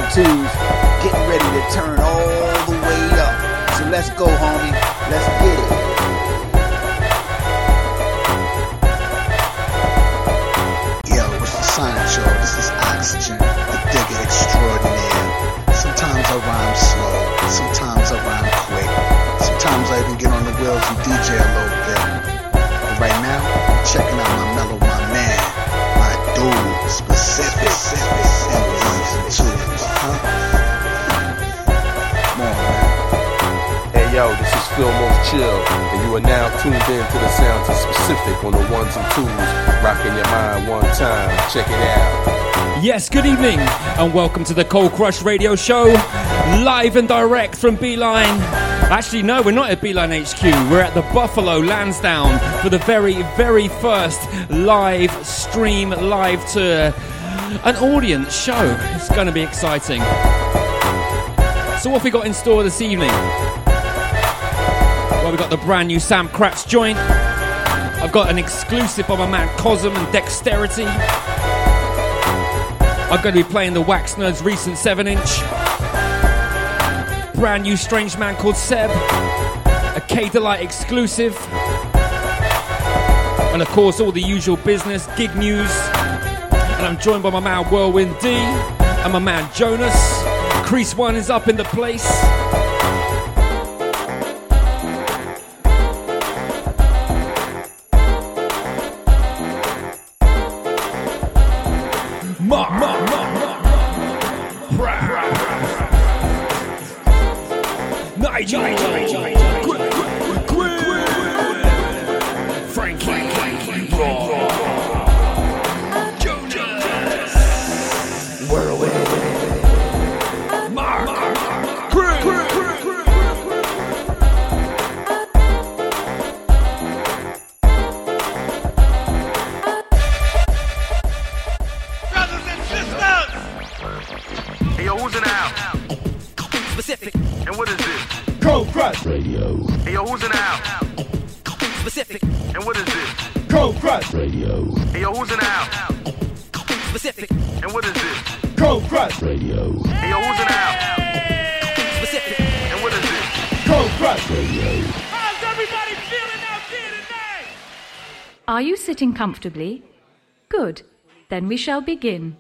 twos, getting ready to turn all the way up. So let's go, homie. Let's get it. Yo, it's the Sonic Show. This is Oxygen, the digger extraordinaire. Sometimes I rhyme slow, sometimes I rhyme quick. Sometimes I even get on the wheels and DJ a little bit. But right now, I'm checking out my mellow, my man, my dude, specific, and ones and twos, huh? Come on, man. Hey yo, this is Phil Most Chill, and you are now tuned in to the sounds of Specific on the ones and twos. Rocking your mind one time, check it out. Yes, good evening, and welcome to the Cold Crush Radio Show, live and direct from Beeline. Actually, no, we're not at Beeline HQ. We're at the Buffalo Lansdowne for the very, very first live stream, live tour, an audience show. It's going to be exciting. So what have we got in store this evening? Well, we've got the brand new Sam Kratz joint. I've got an exclusive by my man Cosm and Dexterity. I'm going to be playing the Wax Nerds' recent 7-inch. Brand new strange man called Seb. A K-Delight exclusive. And of course, all the usual business, gig news. And I'm joined by my man Whirlwind D and my man Jonas. Crease One is up in the place. Are you sitting comfortably? Good. Then we shall begin.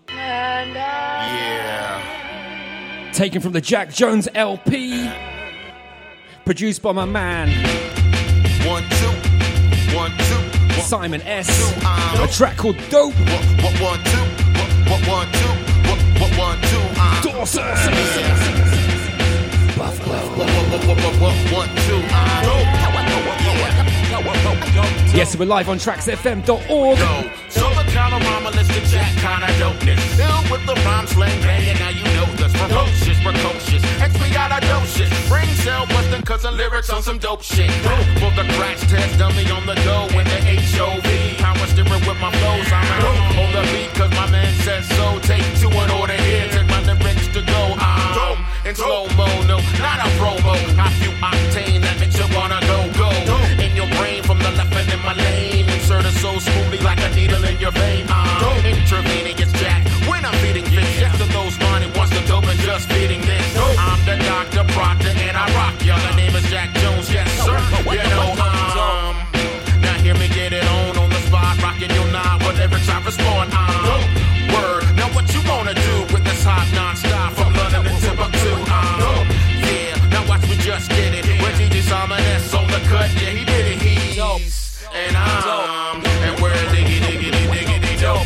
Yeah. Taken from the Jack Jones LP. Produced by my man. 1, 2, Simon S. A track called Dope. 1, 2, 1, 2, Dawson. Yes, we're live on tracksfm.org. So the counter-rhymelistic Jack kind of dopeness. Still with the rhyme slang banging, now you know this. Ferocious, precocious, XP out of dope shit. Brain cell busting cause the lyrics on some dope shit. For the crash test dummy on the go in the HOV. Power steering with my flows, I'm on the beat cause my man says so. Take 2 in order here, take my lyrics to go. In slow-mo, no, not a promo. High few octane, that makes you wanna go. In your brain from the left and in my lane. Insert it so smoothly like a needle in your vein. Intravenous Jack, when I'm feeding fish. Yes to those money wants the dope and just feeding this. I'm the Dr. Proctor and I rock y'all. The name is Jack Jones, yes sir. You know, now hear me get it on the spot. Rocking your nine, whatever I respond. Word, now what you wanna do with this hot non-stop from London to Timbuktu? Yeah, now watch me just get it. With DJ Simon S on the cut, yeah he did it. He's and and we're diggity dope.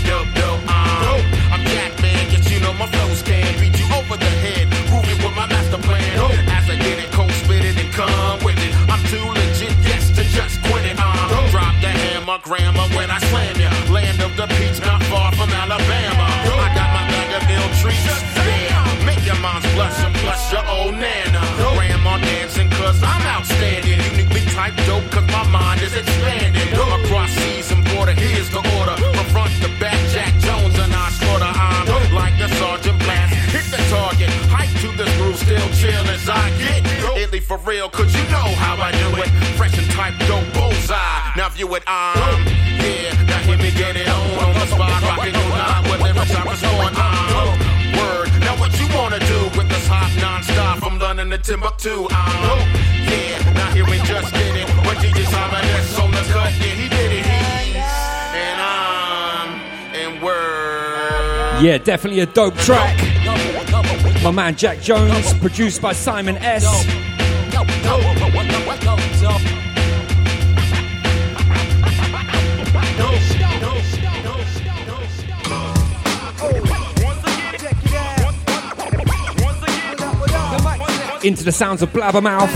I'm Jack man, yes you know my flows can beat you over the head. Prove it with my master plan. As I get it, cold spit it and come with it. I'm too legit, yes to just quit it. Drop the hammer, grammar when I slam ya. Land of the peach, not far from Alabama. I got my bag of ill treats, yeah. Make your moms blush and blush your old nana. Grandma dancing cause I'm outstanding. Uniquely typed dope cause my mind is expanding. Across seas and border, here's the order. From front to back, Jack Jones and I slaughter. I'm like the Sergeant Blast. Hit the target, hype to this groove, still chill as I get. Italy for real, cause you know how I do it. Fresh and type dope, bullseye. Now view it, yeah. Now hear me get it on the spot. Rockin' your line with lyrics I respond. Word, now what you wanna do Timbuktu. Yeah, now here we just did it. But DJ Simon on the cut, yeah, he did it. And and word. Yeah, definitely a dope track. My man Jack Jones, produced by Simon S. Into the sounds of Blabbermouth.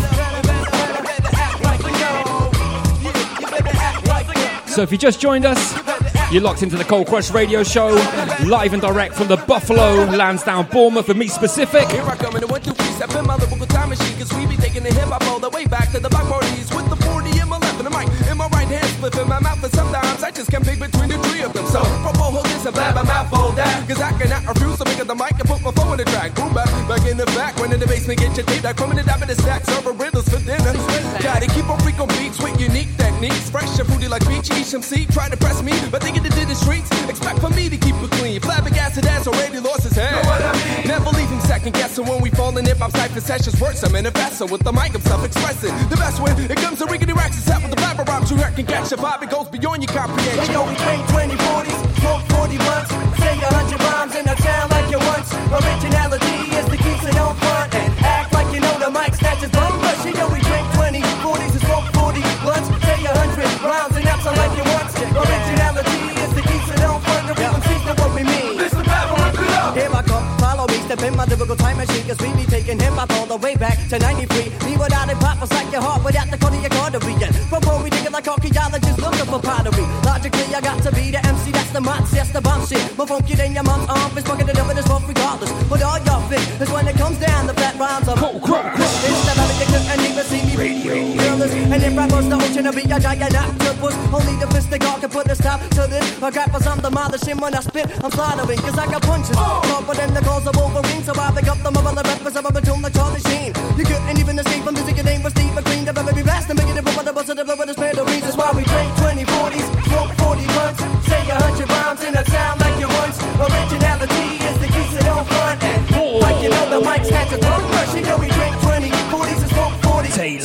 So if you just joined us, you're locked into the Cold Crush Radio Show, live and direct from the Buffalo, Lansdowne, Bournemouth, and me specific. Here I come in the 1, 2, 3, step in my lyrical time machine, cause we be taking the hip hop all the way back to the block parties with the 40 in my left and the mic in my right hand, split in my mouth, and sometimes I just can't pick between the three of them. So, propo hold this and Blabbermouth hold that, cause I cannot refuse to pick up the mic and put my phone in the track. Boom back in the back, run in the basement, get your tape back, coming to dive in the stack, serving riddles for dinner. Gotta keep on freak on beats with unique techniques, fresh and fruity like peach, eat some seed, try to press me, but they get to the streets. Expect for me to keep it clean. Flabbergasted ass already lost his head. Know what I mean? Never leave him second guessing when we fall in hip hop cypher sessions. Works I'm in a vessel with the mic, I'm self-expressing. The best when it comes to riggedy racks, it's out with the blabber rhymes. You can catch a vibe, it goes beyond your comprehension. We know we drink 20, 40s, smoke 40 blunts, say 100 rhymes in a town like you once. Originality is the key, so don't front and act like you know the mic snatches bum rush. You know we drink 20, 40s and smoke 40 blunts, say 100 rhymes and act like you once. Originality is the key, so don't front. The real MCs know what we mean. Listen, Blabbermouth, here I come, follow me, step in my lyrical time machine, cause we be taking hip hop all the way back to 93. Me without it pop was like your heart without the cut of your artery. And before we dig it like archaeologists looking for pottery. Logically, I got to be the MC, that's the mods, that's the bomb shit. More funky than your mom's arm, is fucking it up in this world regardless. But all y'all fit is when it comes down, the flat rhymes of Cold Crush. It's the melody you couldn't even see me fearless. And if I burst the ocean, I'll be a giant octopus. Only the fist of God can put a stop to this. My grapples, I'm demolishing when I spit, I'm slaughtering, cause I got punches. Tougher than the calls of Wolverine, so I pick up the mother rappers of a tune like Charlie Sheen. You couldn't even escape from music, your name was Steve McQueen. The very best, and make it with the buzz of the blood with the spare reasons. That's why we drink 20, 40s, smoke 40 blunts, say 100 rhymes in a sound like you once. Originality is the key, so don't front and like you know the mic snatches drum rush. You know we drink 20, 40s and smoke 40. Say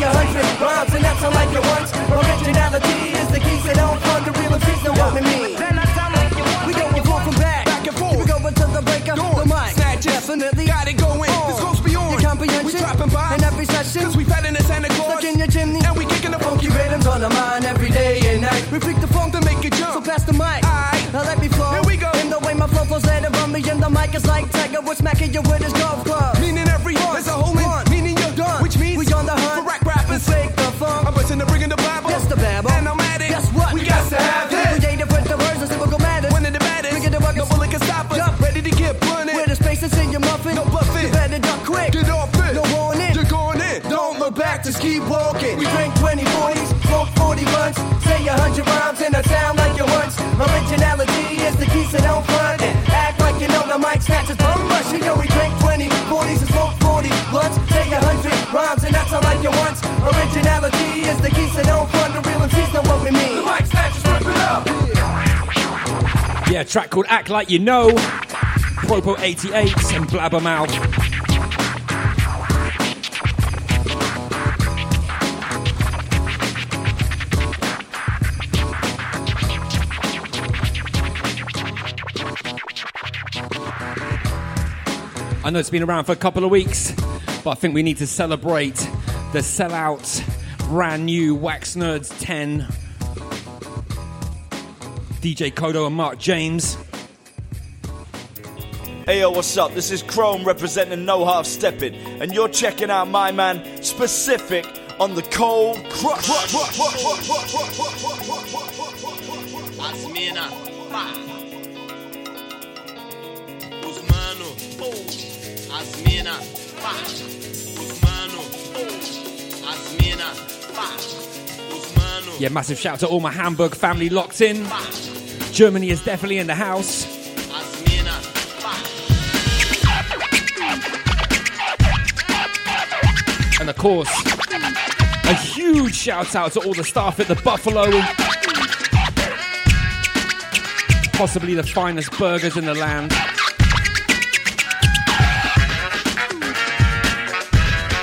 100 rhymes and that sound like you once. Originality is the key, so don't front. The real MCs know what we mean. We going forth from back and forth. We go until the break of the mic. Definitely got it going. This goes beyond your comprehension. We dropping by in every session, cause we fat in the Santa Claus, stuck in your chimney, and we kicking the funky rhythms on the mind every day and night. We freak the funk to make it jump. So pass the mic, aight, now let me flow. Here we go. In the way my flow flows, let it run me. And the mic is like Tiger Woods smacking you with his golf club. Meaning every there's a hole in, meaning you're done. Which means we on the hunt for rap rappers. We fake the funk. I'm busting the bringing the babble. Yes, the babble. And I'm at it. Guess what? We got to have it. Creative with the words, the typical matters. When the baddest, we get the no bullet can stop us. Jump. Ready to get blunted. Where the space is in your muffin. No bluffing. You better duck quick. Get off it. No warning. You're going in. Don't look back, just keep walking. We drink 20, 40s, smoke 40 blunts, say 100 rhymes in a sound like you once. Originality is the key, so don't front and act like you know the mic snatches bum rush. You know we drink 20, 40s and smoke 40 blunts, say 100 rhymes and that sound like you once. Originality is the key, so don't front. The real MCs know what we mean. the mic snatchers, rip it up. Yeah, a track called Act Like You Know, Propo 88 and Blabbermouth. I know it's been around for a couple of weeks, but I think we need to celebrate the sellout, brand new Wax Nerds 10. DJ Kodo and Mark James. Hey yo, what's up? This is Chrome representing No Half Stepping, and you're checking out my man Specific on the Cold Crush. Asmina, Usmano, Asmina, Usmano, Asmina, Usmano. Yeah, massive shout to all my Hamburg family locked in. Germany is definitely in the house. And of course, a huge shout out to all the staff at the Buffalo. Possibly the finest burgers in the land.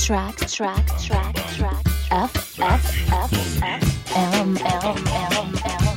F F F F M M M M.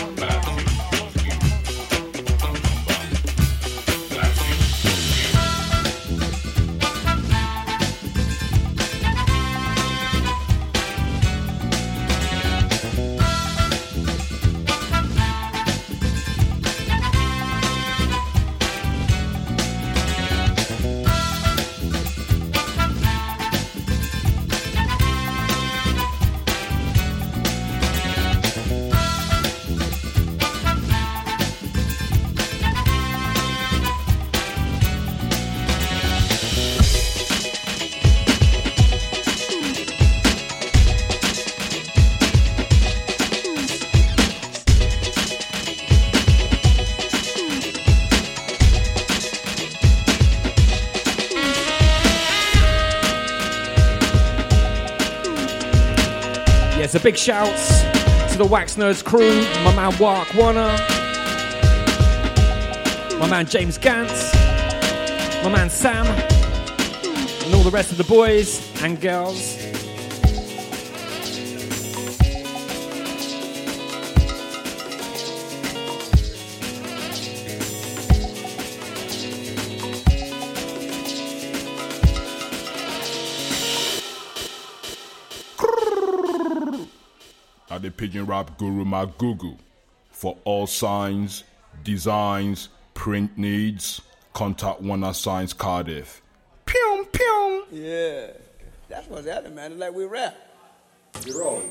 So big shouts to the Wax Nerds crew, my man Wark Warner, my man James Gantz, my man Sam, and all the rest of the boys and girls. The Pigeon Rap Guru Magugu. For all signs, designs, print needs, contact Warner Signs Cardiff. Pew pew. Yeah, that's what's happening, man. It's like we rap. You're rolling.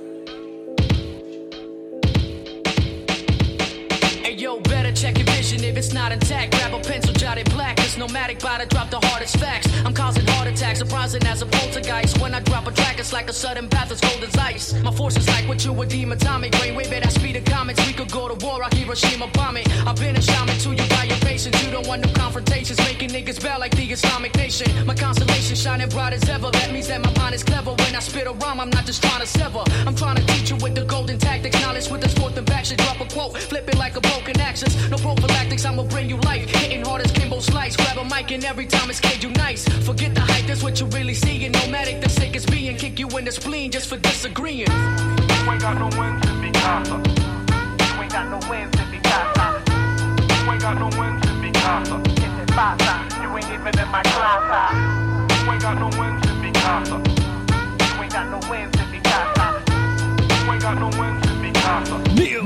Hey yo, better check your vision if it's not intact. Grab a pencil, jot it black. It's nomadic, by to drop the hardest facts. I'm causing heart attacks, surprising as a poltergeist. When I drop a track, it's like a sudden path as cold as ice. My force is like what you would deem atomic. Brainwave at speed of comets. We could go to war, I Hiroshima bomb it. I've been a shaman to you by your patience. You don't want no confrontations, making niggas bow like the Islamic Nation. My constellation shining bright as ever. That means that my mind is clever. When I spit a rhyme, I'm not just trying to sever. I'm trying to teach you with the golden tactics. Knowledge with this forth and back. Should drop a quote, flip it like a broken access. No prophylactics, I'ma bring you life. Hitting hard as Kimbo Slice. Grab a mic and every time it's K, you nice. Forget the hype, that's what you really seeing. Nomadic, the sickest being. Kick you in the spleen just for disagreeing. You ain't got no wins to be casa. You ain't got no wins to be casa. You ain't got no wins to be casa. It's in pasa. You ain't even in my class. You ain't got no wins to be casa. You ain't got no wins to be casa. You ain't got no wins to be casa.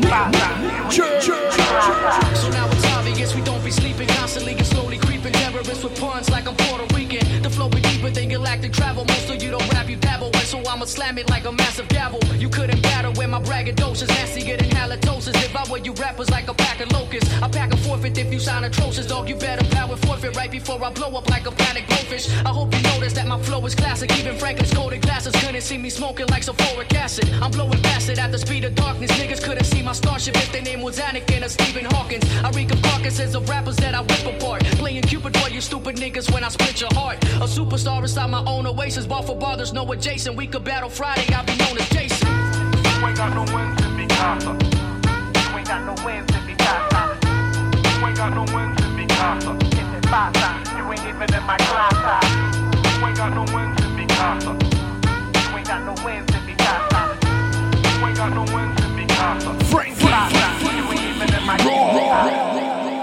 So now it's obvious we don't be sleeping constantly and slowly creeping. Terrorists with puns like I'm Puerto Rican. The flow be deeper than galactic travel. Most of you don't rap, you dabble. And so I'ma slam it like a massive gavel. You couldn't battle when my braggadocious. Nastier than halitosis. If I were you rappers like a pack of locusts. I pack a forfeit if you sound atrocious. Dog, you better power forfeit right before I blow up like a panic blowfish. I hope you notice that my flow is classic. Even Franklin's coated glasses couldn't see me smoking like sulfuric acid. I'm blowing past it at the speed of darkness. Niggas couldn't see my starship if their name was Anakin or Stephen Hawkins. I reek of carcasses of rappers that I rip apart. Playing Cupid for you stupid niggas when I split your heart. A superstar inside my own oasis. Bar for bar, there's no adjacent. We could battle Friday, I'll be known as Jason. You ain't got no wins to be casa. You ain't got no wins to be casa. You ain't got no wins to be casa. It's in pasa. You ain't even in my class. You ain't got no wins to be casa. You ain't got no wins to be casa. You ain't got no wins to be casa. Frankie. You ain't even in my class.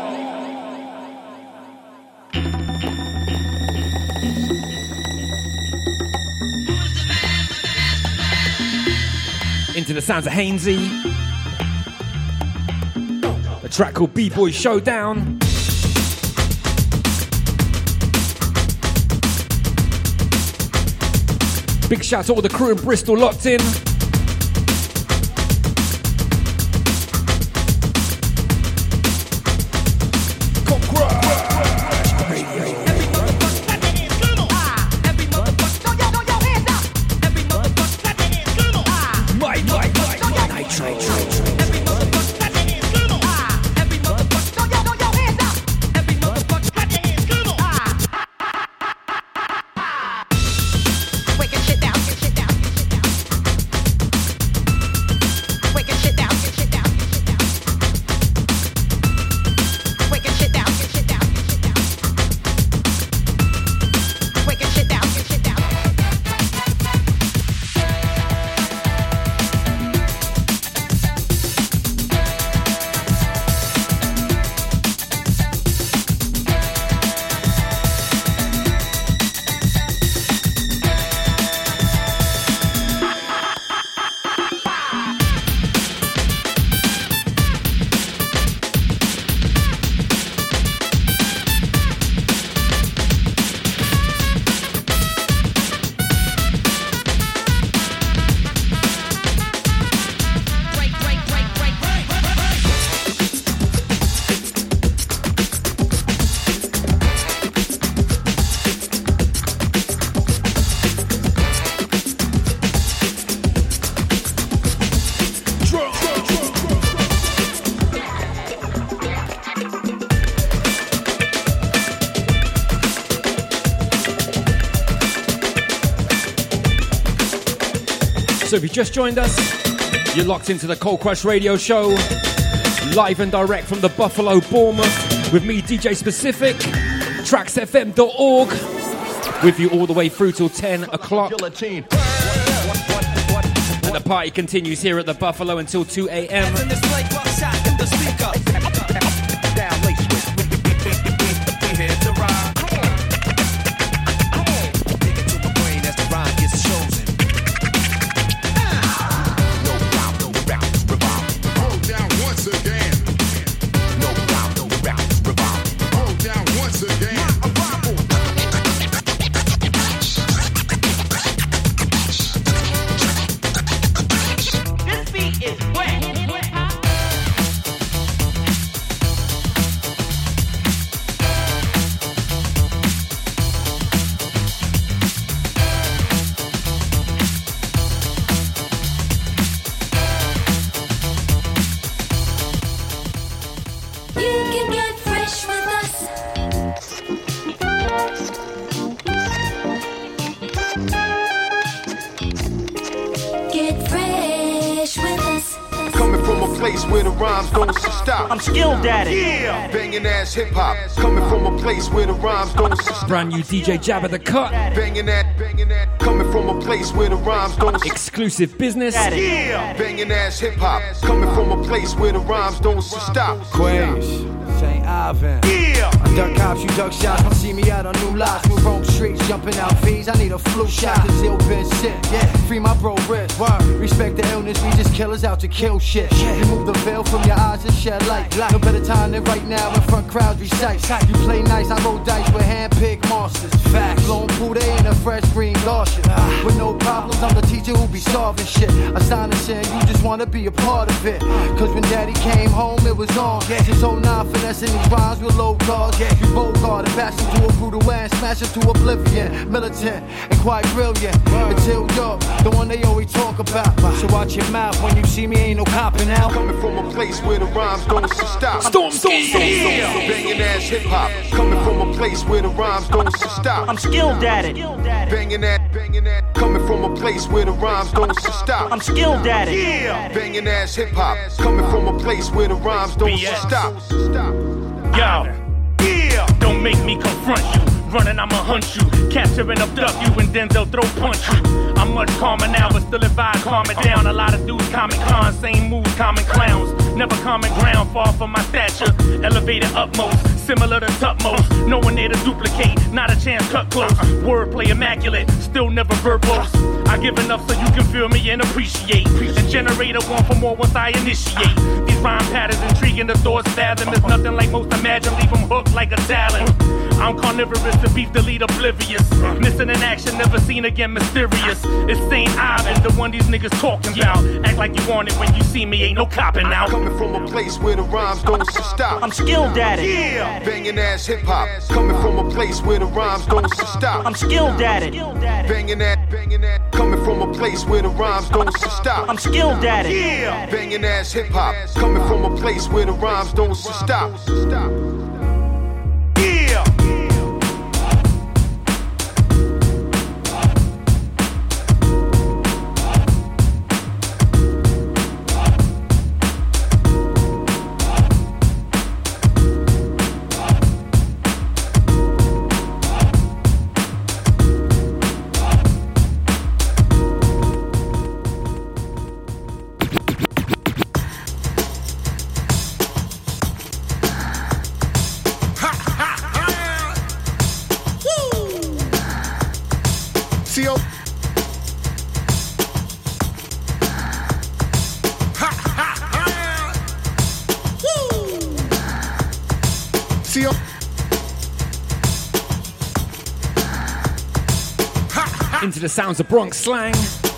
Into the sounds of Hainsey. A track called B-Boy Showdown. Big shout to all the crew in Bristol locked in. if you just joined us, you're locked into the Cold Crush Radio Show, live and direct from the Buffalo, Bournemouth, with me, DJ Specific, traxfm.org, with you all the way through till 10 o'clock. And the party continues here at the Buffalo until 2 a.m. I'm skilled at it. Yeah. Banging ass hip hop. Coming from a place where the rhymes don't stop. Brand new DJ Jabba the Cut. Banging that. Coming from a place where the rhymes don't stop. Exclusive business. Yeah. Banging ass hip hop. Coming from a place where the rhymes don't stop. Queens, St. Ivan. Yeah. I duck cops, you duck shots. Come see me out on new lots. New Rome streets, jumping out fees. I need a flu shot. Cause ill been sick. Yeah. Free my bro wrist. Respect the illness. We just killers out to kill shit. Remove the veil from your eyes and shed light. No better time than right now in front crowds recite. You play nice, I roll dice with hand-picked monsters. Facts. Lone Poodle in a fresh green Gaussian. With no problems, I'm the teacher who be solving shit. Astonishing, you just wanna be a part of it. Cause when daddy came home, it was on. Since 09, finessing these rhymes with low guards. You Bogart and bash him to a brutal and smash him to oblivion. Militant and quite brilliant. Until yo, the one they always talk about. So watch your mouth when you see me, ain't no copping out. Coming from a place where the rhymes don't stop. Storm. Banging ass hip hop. Coming from a place where the rhymes don't stop. I'm skilled at it. Banging that. Coming from a place where the rhymes don't stop. I'm skilled at it. Yeah. Banging ass hip hop. Coming from a place where the rhymes don't stop. Yo. Don't make me confront you. Running, I'ma hunt you. Capture and abduct you and Denzel throw punch you. I'm much calmer now, but still advise calm it down. A lot of dudes, common cons, same moves, common clowns. Never common ground, far from my stature. Elevated upmost, similar to Tutmost. No one there to duplicate, not a chance cut close. Wordplay immaculate, still never verbose. I give enough so you can feel me and appreciate. And generate a want for more once I initiate. These rhyme patterns intriguing, the thoughts fathom. There's nothing like most imagine, leave them hooked like a talent. I'm carnivorous, the beef delete oblivious. Missing in action, never seen again, mysterious. It's St. Ivan, the one these niggas talking about. Act like you want it when you see me, ain't no copping out. Coming from a place where the rhymes don't stop. I'm skilled at it. Yeah. Banging ass hip hop. Coming from a place where the rhymes don't stop. I'm skilled at it. Banging that. Coming from a place where the rhymes don't stop. I'm skilled at it. Yeah. Banging ass hip hop. Coming from a place where the rhymes don't stop. Yeah. Into the sounds of Bronx slang.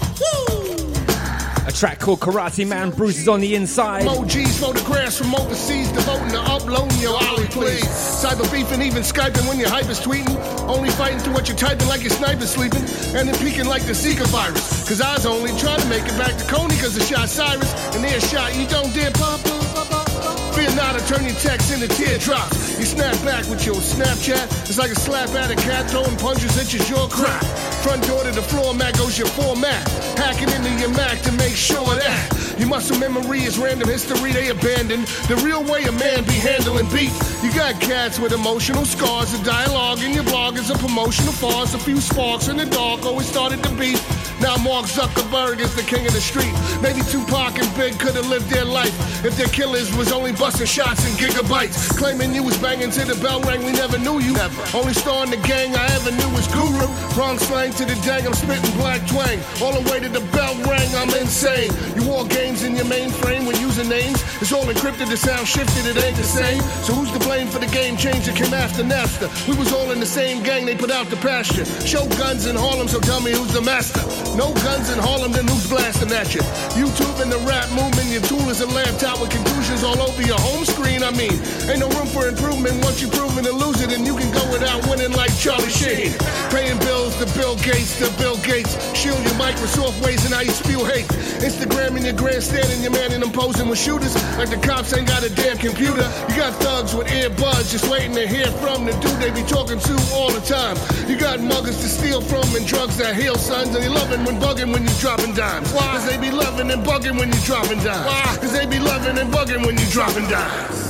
A track called Karate Man, Bruises on the Inside. Emojis, photographs from overseas, devoting to uploading your Ollie, please. Cyber beefing, even Skyping when your hype is tweeting. Only fighting through what you're typing like your sniper's sleeping. And then peeking like the Zika virus. Cause I was only trying to make it back to Coney cause I shot Cyrus. And they shot, you don't dare pop up. Fear not, to turn your text into teardrops. You snap back with your Snapchat. It's like a slap at a cat throwing punches at your jaw crack. Front door to the floor mat goes your format. Hacking into your Mac to make sure that your muscle memory is random history they abandoned. The real way a man be handling beef. You got cats with emotional scars. The dialogue in your blog is a promotional farce. A few sparks in the dark always started to beat. Now Mark Zuckerberg is the king of the street. Maybe Tupac and Big could have lived their life if their killers was only busting shots in gigabytes. Claiming you was banging till the bell rang, we never knew you. Only star in the gang I ever knew was Guru. Bronx slang to the dang, I'm spitting black twang. All the way to the bell rang, I'm insane. You war games in your mainframe when using names. It's all encrypted, the sound shifted, it ain't the same. So who's to blame for the game change that came after Napster? We was all in the same gang, they put out the pasture. Show guns in Harlem, so tell me who's the master. No guns in Harlem, then who's blasting at you? YouTube and the rap movement, your tool is a laptop with conclusions all over your home screen. I mean, ain't no room for improvement. Once you're proven to lose it, and you can go without winning like Charlie Sheen. Paying bills to Bill Gates, Shield your Microsoft ways and how you spew hate. Instagram and your grandstanding, your man and them posing with shooters like the cops ain't got a damn computer. You got thugs with earbuds just waiting to hear from the dude they be talking to all the time. You got muggers to steal from and drugs that heal sons, and they loving when bugging when you dropping dimes. Why? Cause they be loving and bugging when you dropping dimes. Why? Cause they be loving and bugging when you dropping dimes.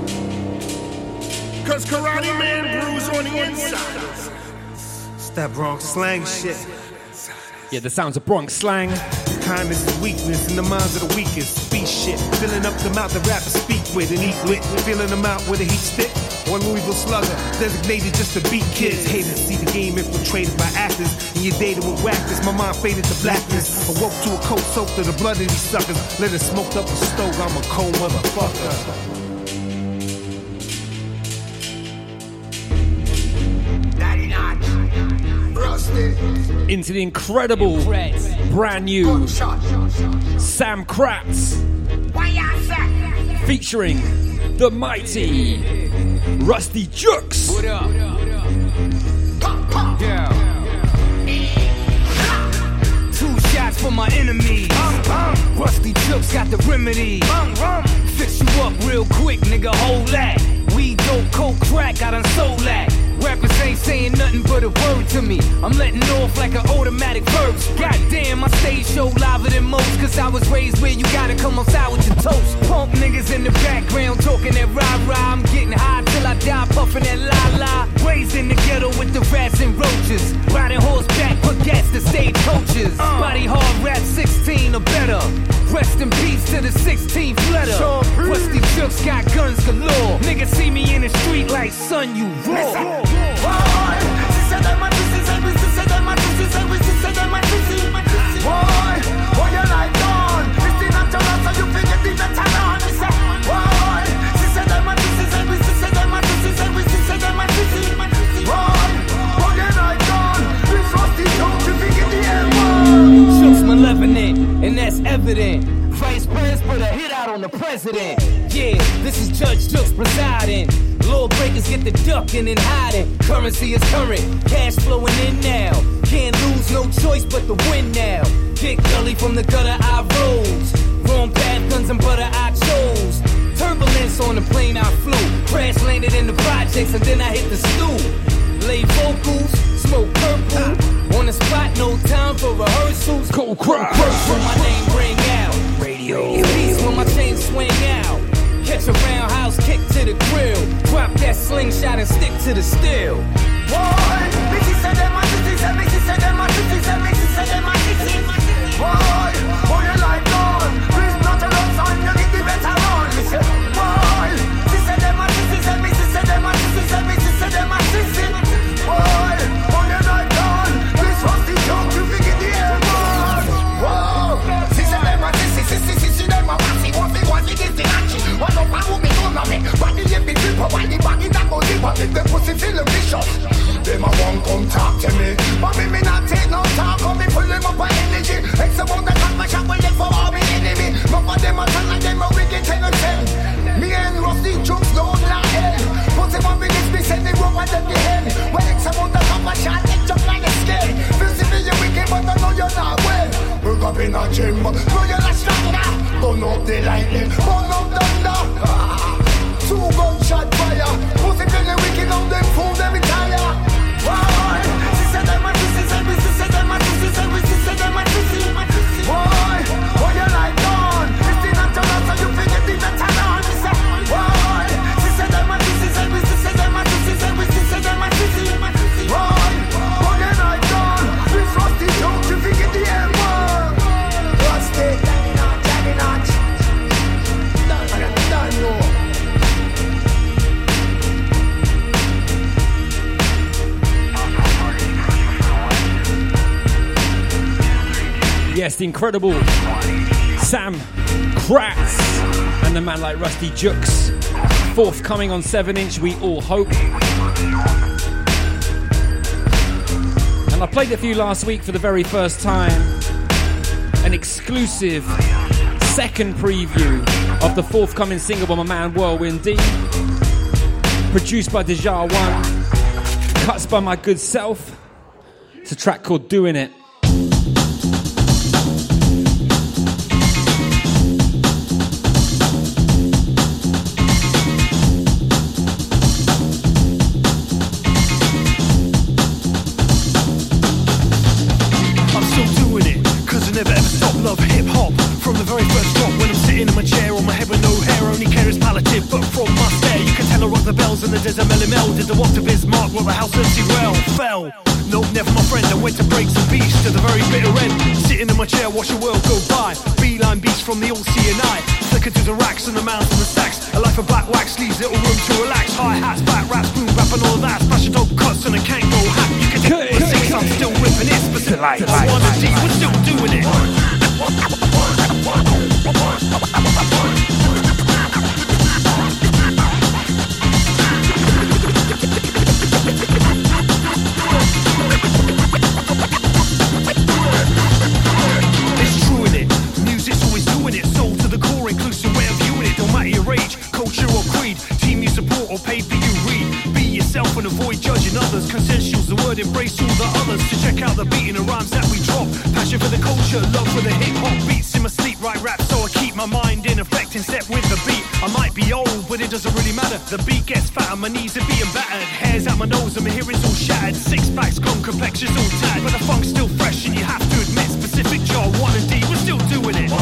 Cause Karate Man brews on the inside. It's that Bronx slang shit. Yeah, the sounds of Bronx slang. Kindness is weakness in the minds of the weakest. Speak shit, filling up the mouth the rappers speak with and eat with. Filling them out with a heat stick. One Louisville slugger, designated just to beat kids. Hated to see the game infiltrated by actors. And your data with whackers, my mind faded to blackness. Awoke to a cold soak to the blood of these suckers. Let it smoked up a stove, I'm a cold motherfucker. Into the incredible, brand new Sam Kratz featuring the mighty Rusty Jux. What up? Yeah. 2 shots for my enemies. Rusty Jux got the remedy. Fix you up real quick, nigga, hold that. Weed, dope, coke, crack, I done sold that. Rappers ain't saying nothing but a word to me. I'm letting off like an automatic verse. Goddamn, my stage show liver than most. Cause I was raised where you gotta come outside with your toast. Pump niggas in the background talking that rah-rah. I'm getting high till I die puffing that la-la. Raised in the ghetto with the rats and roaches. Riding horseback, put gas to stage coaches. Body hard rap 16 or better. Rest in peace to the 16th letter. Rusty Jux got guns galore. Niggas see me in the street like, son, you raw. And that's evident. Vice Prince put a hit out on the president. Yeah, this is Judge Jux presiding. Lawbreakers get the ducking and hiding. Currency is current, cash flowing in now. Can't lose, no choice but to win now. Get gully from the gutter I rose. Wrong path, guns and butter I chose. Turbulence on the plane I flew. Crash landed in the projects and then I hit the stool. Lay vocals, smoke purple. On the spot, no time for rehearsals. Cold crush. When my name ring out. Radio. Peace when my chain swing out. Catch a roundhouse kick to the grill. Drop that slingshot and stick to the steel. Them a won't come talk to me, but me not take no talk. Come me pull them up on energy. X amount of cut my shot will live for all me enemy. Yes, the incredible Sam Kratz and the man like Rusty Jukes. Forthcoming on 7-inch, we all hope. And I played it for you last week for the very first time. An exclusive second preview of the forthcoming single by my man Whirlwind D. Produced by Deja One. Cuts by my good self. It's a track called Doing It. Never ever stop, love hip-hop from the very first drop. When I'm sitting in my chair on my head with no hair, only care is palliative, but from my stare you can tell I rock the bells and the desert Mel. Did the walk to Bismarck, while the house empty well fell. Nope, never my friend, I went to break some beach to the very bitter end. Sitting in my chair, watch the world go by. Beeline beats from the old C&I. Flicker through the racks and the mounds and the stacks. A life of black wax leaves little room to relax. Hi-hats, back raps, boom rap and all that. Smash a dope cuts and a can't go hack. You can tell the six, I'm still ripping it. Specific to the 1 and D, we're still doing it. And avoid judging others. Consensual's the word, embrace all the others. To check out the beat and the rhymes that we drop. Passion for the culture, love for the hip-hop beats. In my sleep, write rap, so I keep my mind in effect in step with the beat. I might be old, but it doesn't really matter. The beat gets fatter, my knees are being battered. Hairs out my nose and my hearing's all shattered. Six packs gone, complexion's all tattered. But the funk's still fresh and you have to admit, specific jar 1 and D, we're still doing it.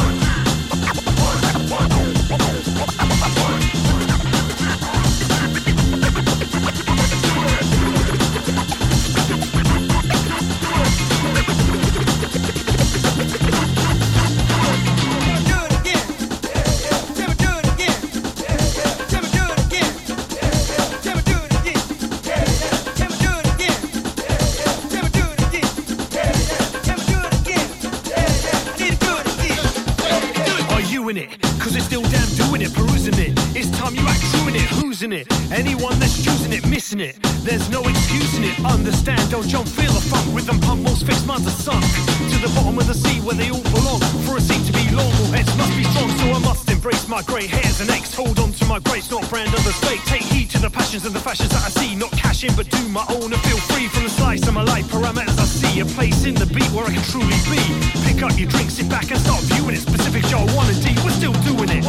Anyone that's choosing it, missing it. There's no excusing it. Understand, don't jump, feel the funk. Rhythm pump, most fixed minds are sunk to the bottom of the sea where they all belong. For a seat to be long, all heads must be strong. So I must embrace my grey hairs and aches. Hold on to my grace, not brand others fake. Take heed to the passions and the fashions that I see. Not cash in, but do my own and feel free from the slice of my life. Parameters I see, a place in the beat where I can truly be. Pick up your drink, sit back and start viewing it. Specific jar 1 and D, we're still doing it.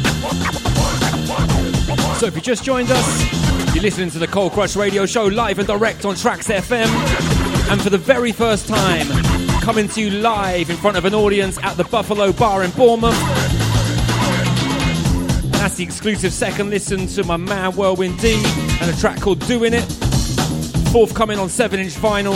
So if you just joined us, you're listening to the Cold Crush Radio Show live and direct on Trax FM. And for the very first time, coming to you live in front of an audience at the Buffalo Bar in Bournemouth. And that's the exclusive second listen to my man Whirlwind D and a track called Doing It. Forthcoming on 7-inch vinyl.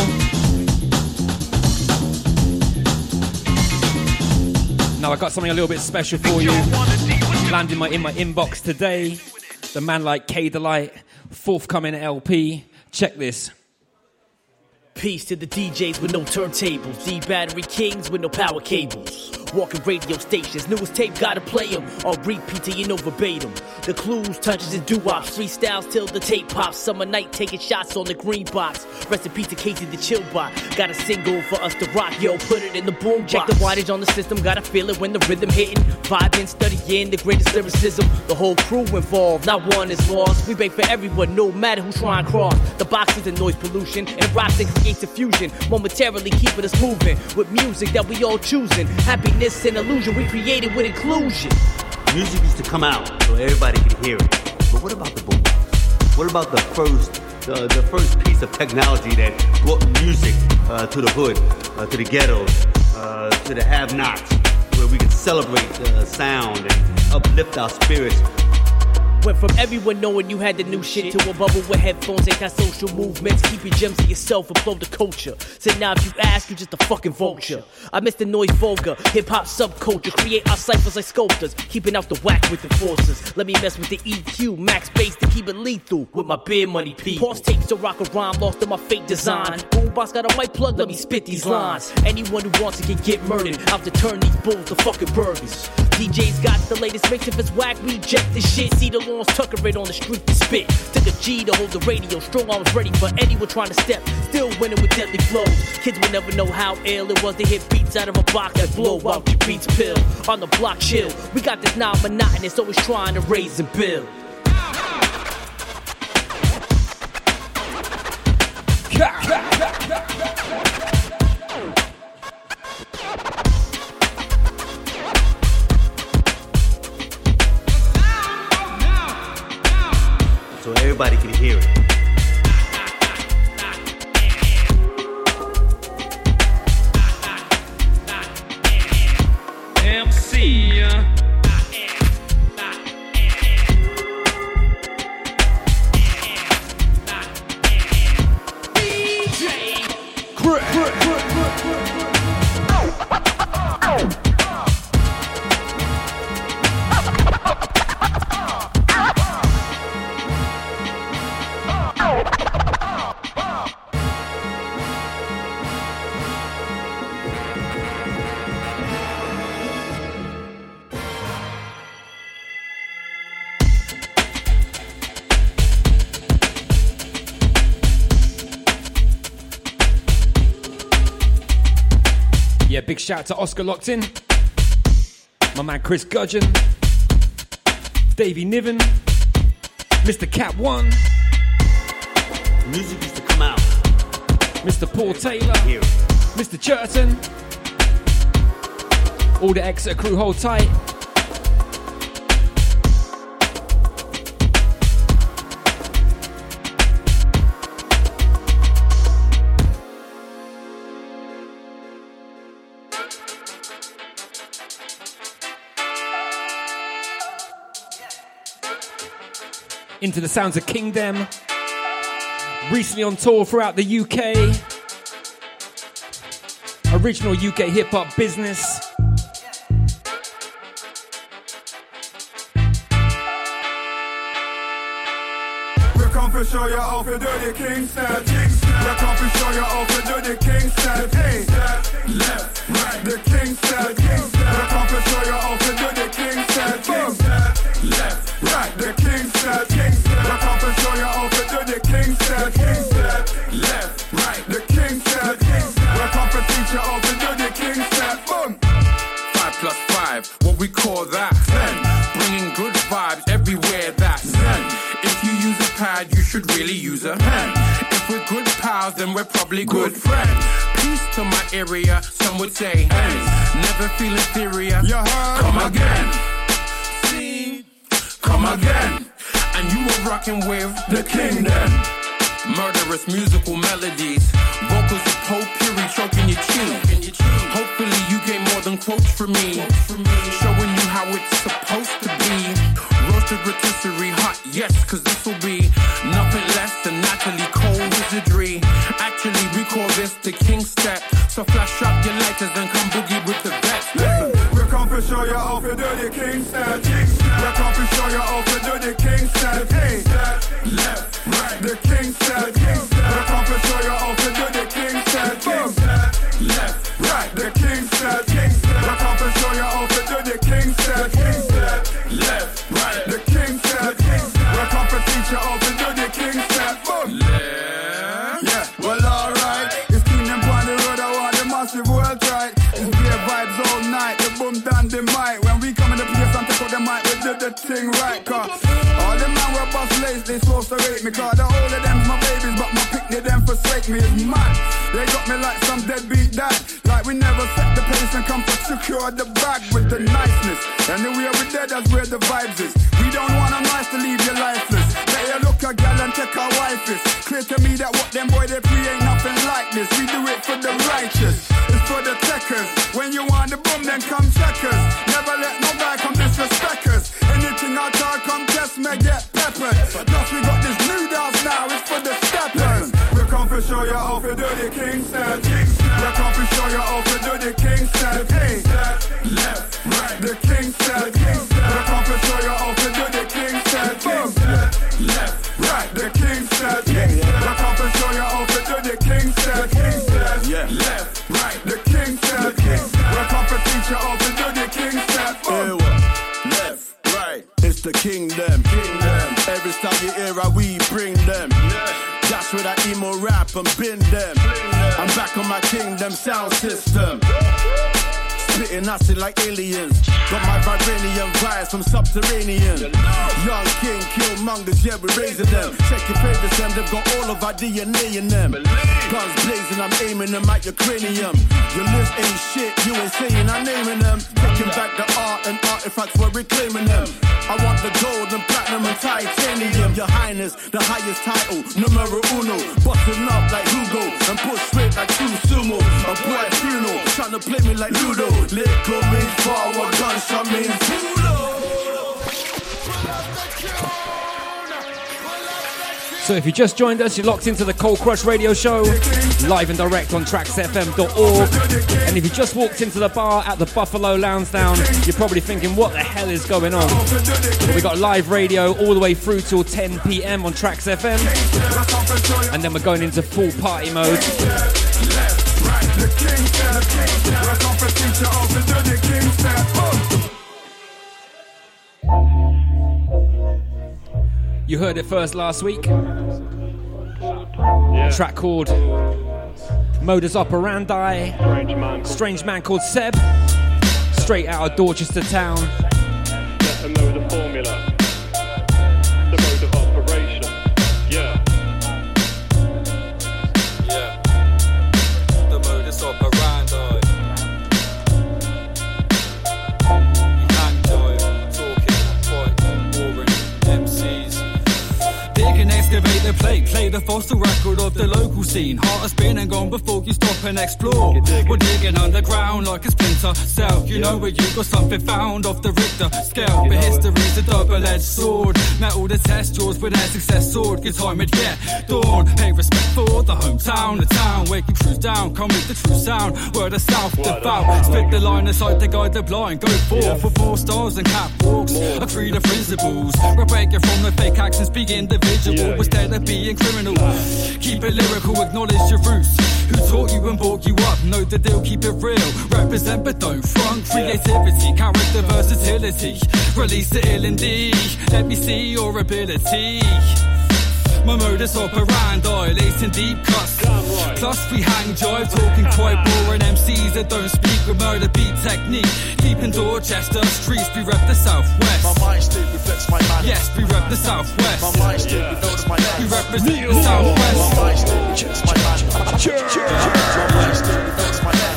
Now I got something a little bit special for you. Landing in my inbox today. The man like K Delight, forthcoming LP. Check this. Peace to the DJs with no turntables, D-Battery Kings with no power cables. Walking radio stations, newest tape, gotta play them. Or repeat till you know verbatim. The clues, touches and doo-wops, freestyles till the tape pops. Summer night taking shots on the green box. Recipe to Casey the Chill Bot. Got a single for us to rock, yo, put it in the boom box. Check the wattage on the system, gotta feel it when the rhythm hitting. Vibing, studying the greatest lyricism. The whole crew involved, not one is lost. We bake for everyone, no matter who's trying to cross. The boxes and noise pollution, and rocks and creates a fusion. Momentarily keeping us moving with music that we all choosing. Happiness and illusion we created with inclusion. Music used to come out so everybody could hear it. But what about the boombox? What about the first piece of technology that brought music to the hood, to the ghettos, to the have-nots, where we could celebrate sound and uplift our spirits? Went from everyone knowing you had the new shit to a bubble with headphones, anti-social movements. Keep your gems to yourself and flow the culture. So now if you ask, you just a fucking vulture. I miss the noise vulgar, hip-hop subculture. Create our ciphers like sculptors, keeping out the whack with the forces. Let me mess with the EQ, max bass to keep it lethal with my beer money people. Pause tapes to rock a rhyme, lost in my fake design. Boombox got a mic plug, let me spit these lines. Anyone who wants to get murdered, out to turn these bulls to fucking burgers. DJ's got the latest mix, if it's whack, reject the shit. See the lawns tucker it on the street to spit. Took a G to hold the radio, strong arms ready for anyone trying to step. Still winning with deadly flows. Kids will never know how ill it was to hit beats out of a box and blow out your beats pill. On the block chill, we got this non-monotonous, always trying to raise and build. So everybody can hear it. MC. Yeah, big shout out to Oscar Locked In, my man Chris Gudgeon, Davey Niven, Mr. Cat One, Music used to come out. Mr. Paul Taylor, Mr. Churton, all the Exeter crew, hold tight. Into the sounds of Kingdom, recently on tour throughout the UK, original UK hip-hop business. We come to show you how to do the king step. We come to show you how to do the king step. Hey, left, right, the king step. We come to show you how to do the king step. Left, right, the king step. We come to show you how to do the king step. Left, right, the king step. We come to teach you how to do the king step. Boom. 5 plus 5, what we call that 10. Bringing good vibes everywhere, that's 10. If you use a pad, you should really use a pen. If we're good pals, then we're probably good friends. Peace to my area, some would say, hey, never feel inferior. You heard? Come again. See, come again. And you were rocking with the Kingdom. Murderous musical melodies, vocals of potpourri choking your cheek. Hopefully you get more than quotes from me, showing you how it's supposed to be. Roasted rotisserie hot, yes, cause this'll be nothing less than Natalie Cole wizardry. Actually we call this the king step. So flash up your lighters and come boogie with the best. Listen, we come to show you how to do the king step. We come to show you how to do the king step. Hey, left, right, the king step. We come to show you how to do the king step. Left, right, the king step. We come to show you how to do the king step. Left, right, the king step. We come to teach you how to do the king step. Yeah, well alright. It's Kingdom on the road, I want the massive world right. It's beer vibes all night, the boom down the mic. When we come in the place and take out the mic, we do the thing right. Cause all the man were bust lace, they supposed to rate me. Cause the whole of them's my babies, but my picnic them forsake me. It's mad. They got me like some deadbeat dad. Like we never set the pace and come to secure the bag with the niceness. Anywhere we dead, that's where the vibes is. We don't want a nice to leave you lifeless. Let you look a gal and take a wife is. Clear to me that what them boy they pre ain't nothing like this. We do it for the righteous. It's for the techers. When you want the boom, then come checkers. Never let no guy come disrespect us. Anything I talk, come test me, get weapons. Plus we got this new dance now, it's for the steppers. We come to show you how to do the king step. We come to show you how to do the king step. Hey, left, right, the king step. We come to show you how to do the king step. Left, right, the king step. We come to show you how to do the king step. Left, right, the king step. We come to teach you how to do the king step. Left, right, it's the kingdom. Every style you hear, we bring them. Dash with that emo rap and bin them. I'm back on my kingdom sound system. Spitting acid like aliens. Got my vibranium vibes from subterranean. Young king, killmongers, yeah, we're raising them. Check your papers, them, they've got all of our DNA in them. Guns blazing, I'm aiming them at your cranium. Your list ain't shit, you ain't saying I'm naming them. Taking back the art and artifacts, we're reclaiming them. I want the gold and platinum and titanium. Your highness, the highest title, numero uno. Busting up like Hugo and push straight like true sumo. A boy funeral, trying to play me like Ludo. Liquor means forward, gunshot means fulo. So if you just joined us, you're locked into the Cold Crush Radio Show, live and direct on traxfm.org. And if you just walked into the bar at the Buffalo Lansdowne, you're probably thinking, what the hell is going on? Well, we got live radio all the way through till 10 p.m. on Trax FM. And then we're going into full party mode. You heard it first last week. A track called Modus Operandi. Strange man called Seb. Straight out of Dorchester town. Let them know the formula. The mode of operation. Yeah. The modus operandi. You can join talking, fight, warring, MCs. Dig and excavate the plate, play the fossil record of the local scene. Heart has been and gone before you stop and explore. We're digging underground like a splinter cell. You know where you got something found off the Richter scale. But history's a double-edged sword. Metal to test yours with their success sword. Good time it yet, dawn. Pay respect for the hometown, the town. Waking crews down, come with the true sound. Word of south, devout. Spit the line aside to guide the blind. Go forth with more stars and catwalks. A creed of principles. We're breaking from the fake actions, be individual. Instead of being criminal. Keep it lyrical, acknowledge your roots. Who taught you and brought you up? Know the deal, keep it real. Represent but don't front. Creativity, character, versatility. Release the ill in D. Let me see your ability. My modus operandi, lacing deep cuts. Plus we hang jive, talking quite boring MCs that don't speak with murder beat technique. Deep in Dorchester streets, we rep the Southwest. My mind state reflects my man. Yes, we rep the Southwest. My mind state reflects my man. We represent the Southwest. My mind state reflects my man. My mind state reflects my man.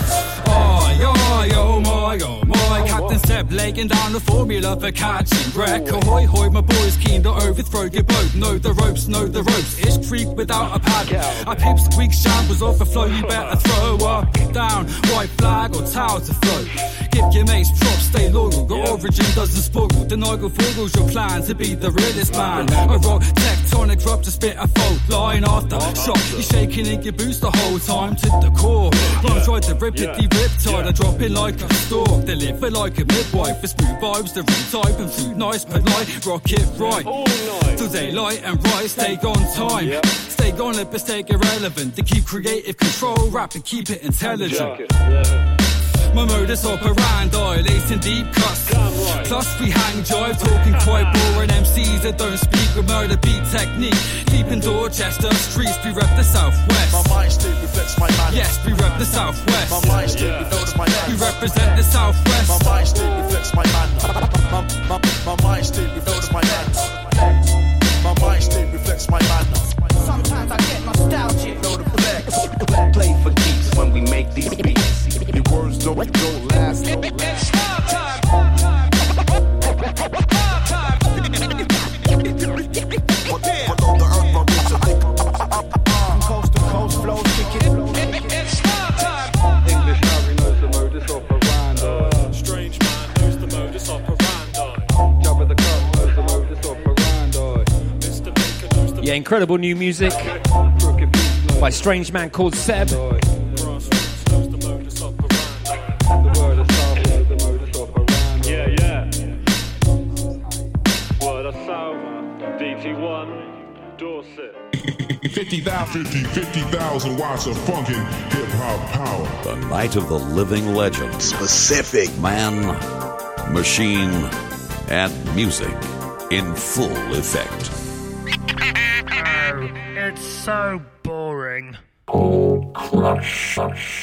Oh my, Captain Seb laying down the formula for catching wreck. Ahoy, hoy, my boys keen to overthrow your boat. Know the ropes, Ish creep without a pad. I pip squeak shambles off the flow, you better throw up, down, white flag or towel to float. Give your mates props, stay loyal, your origin doesn't spoil. The Nigel Fogle's your plan to be the realest man. I rock tectonic drop to spit a fault line after shot. You're shaking in your boots the whole time to the core. Rhymes right to rip it, the riptide. I drop in like a stork, deliver like a midwife. For smooth vibes, the retype and food nice, polite, rock it right. Till daylight and right, stay on time. Stay on it, but stay irrelevant. To keep creative control, rap and keep it intelligent. My modus operandi, lacing deep cuts. Plus we hang jive, talking quite boring MCs that don't speak with murder beat technique. Deep in Dorchester streets, we rep the Southwest. My mind state reflects my man. Yes, we rep the Southwest. My mind state reflects my man. We represent the Southwest. My mind state reflects my man. My mind state reflects my man. My mind state reflects my man. Sometimes I get nostalgic. Know the flex. Play for keeps when we make these beats. Your words don't last. It's time. From coast to coast, flow kicking. It's time. English Harry knows the modus operandi. Strange man knows the modus operandi. Jabba the Cut knows the modus operandi. Yeah, incredible new music by Strange Man called Seb. Yeah, yeah. Word of South, DT1, Dorset. 50,000 watts of funkin' hip-hop power. The night of the living legend. Specific. Man, machine, and music in full effect. It's so boring. Oh, crush.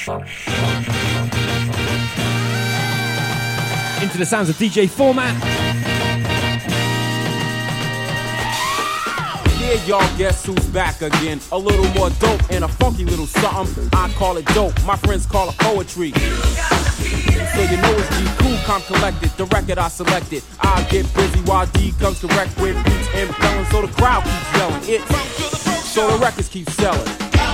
Into the sounds of DJ Format. Yeah, y'all, guess who's back again? A little more dope and a funky little something. I call it dope, my friends call it poetry. So you know it's G cool, calm collected. The record I selected, I get busy while D comes correct with beats and felons. So the crowd keeps yelling it, so the records keep selling.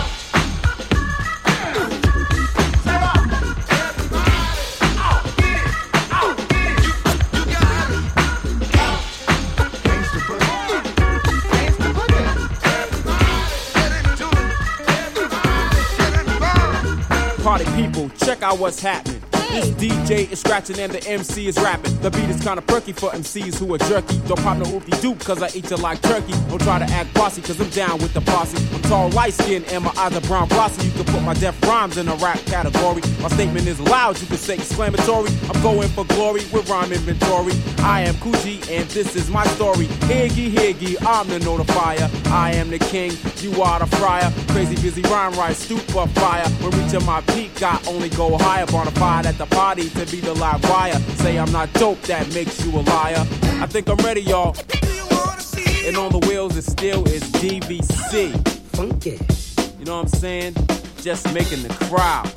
Party people, check out what's happening. This DJ is scratching and the MC is rapping. The beat is kinda perky for MCs who are jerky. Don't pop no oopty-doop cause I eat you like turkey. Don't try to act bossy cause I'm down with the posse. I'm tall, light-skinned and my eyes are brown glossy. You can put my deaf rhymes in a rap category. My statement is loud, you can say exclamatory. I'm going for glory with rhyme inventory. I am Coogee and this is my story. Higgy, I'm the notifier. I am the king, you are the friar. Crazy busy rhyme right, stupid fire. When reaching my peak, I only go higher. Bonafide at the party to be the live wire. Say I'm not dope, that makes you a liar. I think I'm ready, y'all. And on the wheels it still is DVC. Funky. You know what I'm saying? Just making the crowd.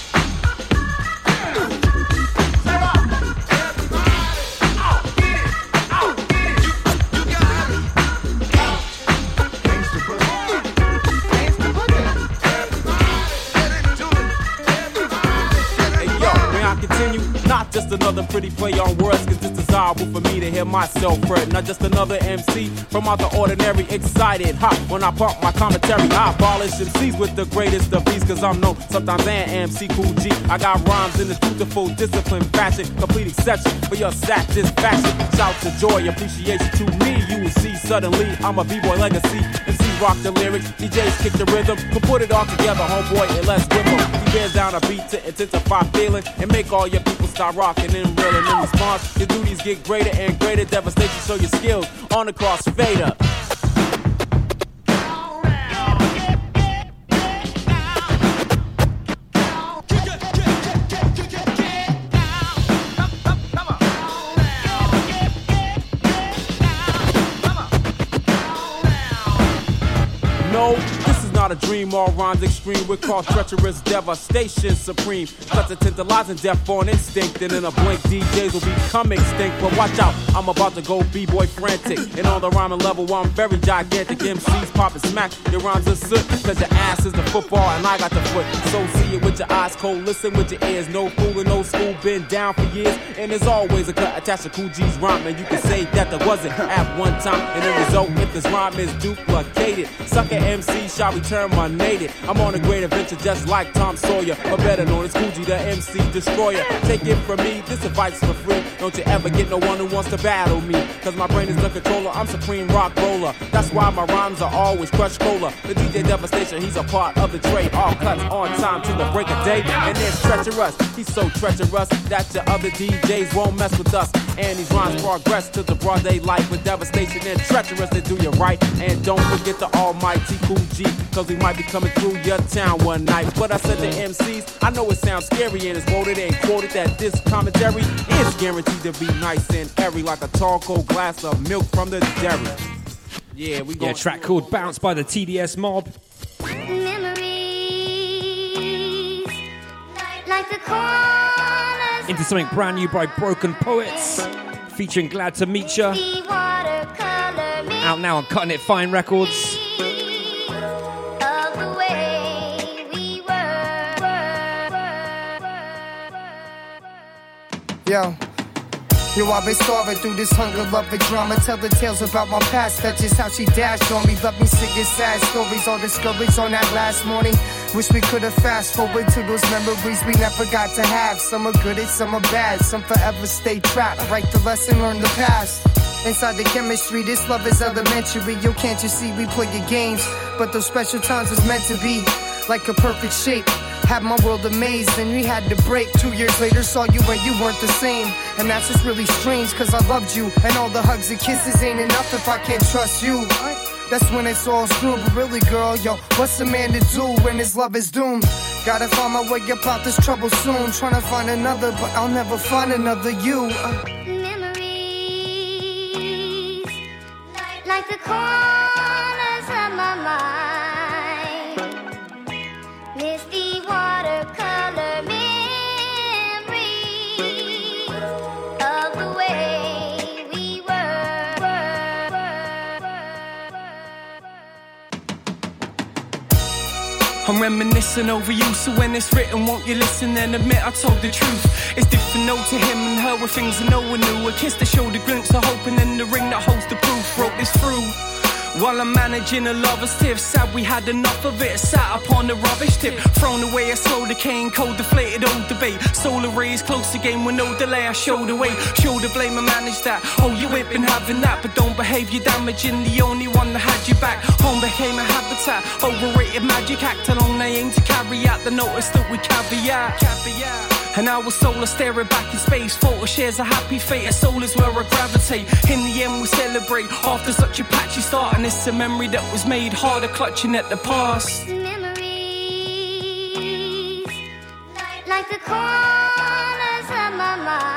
Not just another pretty play on words, cause it's desirable for me to hear myself fret. Not just another MC from out the ordinary, excited, hot when I pump my commentary. I abolish MCs with the greatest of these, cause I'm known sometimes and MC Cool G. I got rhymes in the dutiful discipline fashion, complete exception for your satisfaction. Shout to joy, appreciation to me. You will see suddenly I'm a B-boy legacy. MCs rock the lyrics, DJs kick the rhythm. Can put it all together, homeboy, and let's whip 'em. He bears down a beat to intensify feeling and make all your people start rocking and reeling. In response, your duties get greater and greater. Devastation, show your skills on the crossfader. No, this is not a dream, all rhymes extreme. We call treacherous devastation supreme. Cuts a tantalizing death on instinct, and in a blink DJs will become extinct. But watch out, I'm about to go b-boy frantic. And on the rhyming level, I'm very gigantic. MCs popping smack, your rhymes are soot. Cause your ass is the football and I got the foot. So see it with your eyes cold, listen with your ears. No fooling, no school, been down for years. And there's always a cut attached to Cool G's rhyme. And you can say that there wasn't at one time. And the result if this rhyme is duplicated, sucker MC shall be terminated. I'm on a great adventure just like Tom Sawyer, but better known as Coogee, the MC destroyer. Take it from me, this advice for free. Don't you ever get no one who wants to battle me, cause my brain is the controller, I'm supreme rock roller. That's why my rhymes are always crushed cola. The DJ Devastation, he's a part of the trade. All cuts on time to the break of day. And there's treacherous, he's so treacherous that your other DJs won't mess with us. And these rhymes progress to the broad daylight with Devastation and treacherous to do you right. And don't forget the almighty Cool G, cause we might be coming through your town one night. But I said to MCs, I know it sounds scary and it's voted and quoted that this commentary is guaranteed to be nice and airy like a tall cold glass of milk from the dairy. Yeah, we got a track called Bounce by the TDS Mob. Memories like the corners. Into something brand new by Broken Poets, featuring Glad to Meet Ya. Out now on Cutting It Fine Records. Yo, Yo, I've been starving through this hunger, love, and drama. Tell the tales about my past, that's just how she dashed on me. Love me singing sad stories, all discouraged on that last morning. Wish we could've fast forward to those memories we never got to have. Some are good and some are bad, some forever stay trapped. Write the lesson, learn the past. Inside the chemistry, this love is elementary. Yo, can't you see we play your games? But those special times was meant to be like a perfect shape. Had my world amazed, and we had to break. 2 years later, saw you and you weren't the same. And that's just really strange, cause I loved you. And all the hugs and kisses ain't enough if I can't trust you. That's when it's all screwed, but really, girl, yo, what's a man to do when his love is doomed? Gotta find my way up out this trouble soon. Tryna find another, but I'll never find another you. Like the corners of my mind, misty watercolor memories of the way we were. I'm reminiscing over you, so when it's written, won't you listen and admit I told the truth? It's different note to him and her with things that no one knew. A kiss to show the glimpse of hope, and then the ring that holds the proof. Wrote this through while I'm managing a lover's tip. Sad we had enough of it, sat upon the rubbish tip. Thrown away a slow decaying, cold deflated old debate. Solar rays close again with no delay. I showed away, shoulder blame and managed that. Oh, you ain't been having that, but don't behave, you're damaging the only one that had you back. Home became a habitat, overrated magic act. Alone they aim to carry out the notice that we caveat. And I was solar staring back in space. Photo shares a happy fate. A soul is where I gravitate. In the end we celebrate after such a patchy start. And it's a memory that was made harder, clutching at the past. Memories like the corners of my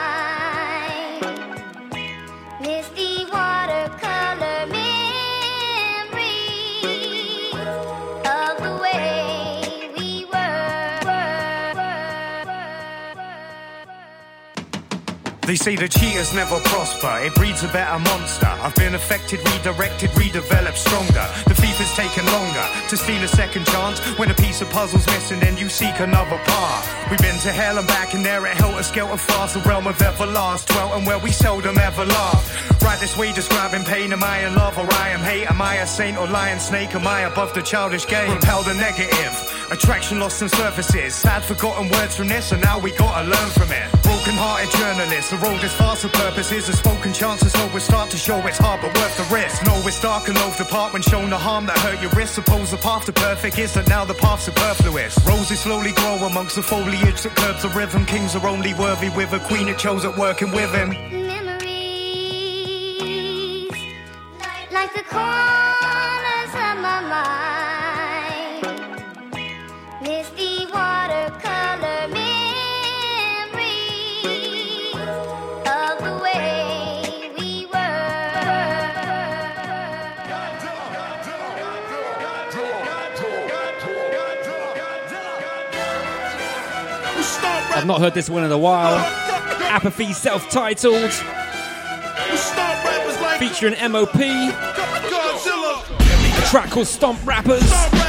mind, misty watercolor memories of the way we were. They say the cheaters never prosper, it breeds a better monster. I've been affected, redirected, redeveloped stronger. The thief has taken longer to steal a second chance. When a piece of puzzle's missing, then you seek another part. We've been to hell and back, and there at Helter Skelter fast, the realm of everlast, dwelt and where we seldom ever laugh. Right this way describing pain, am I in love or I am hate? Am I a saint or lion snake? Am I above the childish game? Repel the negative, attraction lost in surfaces. Sad forgotten words from this, and now we gotta learn from it. Broken hearted journalists, the road is fast for purposes. The spoken chances hope will start to show it's hard but worth the risk. No, it's dark and loath apart when shown the harm that hurt your wrist. Suppose the path to perfect is that now the path's superfluous. Roses slowly grow amongst the foliage that curbs the rhythm. Kings are only worthy with a queen that chose it working with him. Memories like the corners of my mind, misty watercolor memories of the way we I've not heard this one in a while. Apathy, self-titled, featuring MOP. A track called Stomp Rappers.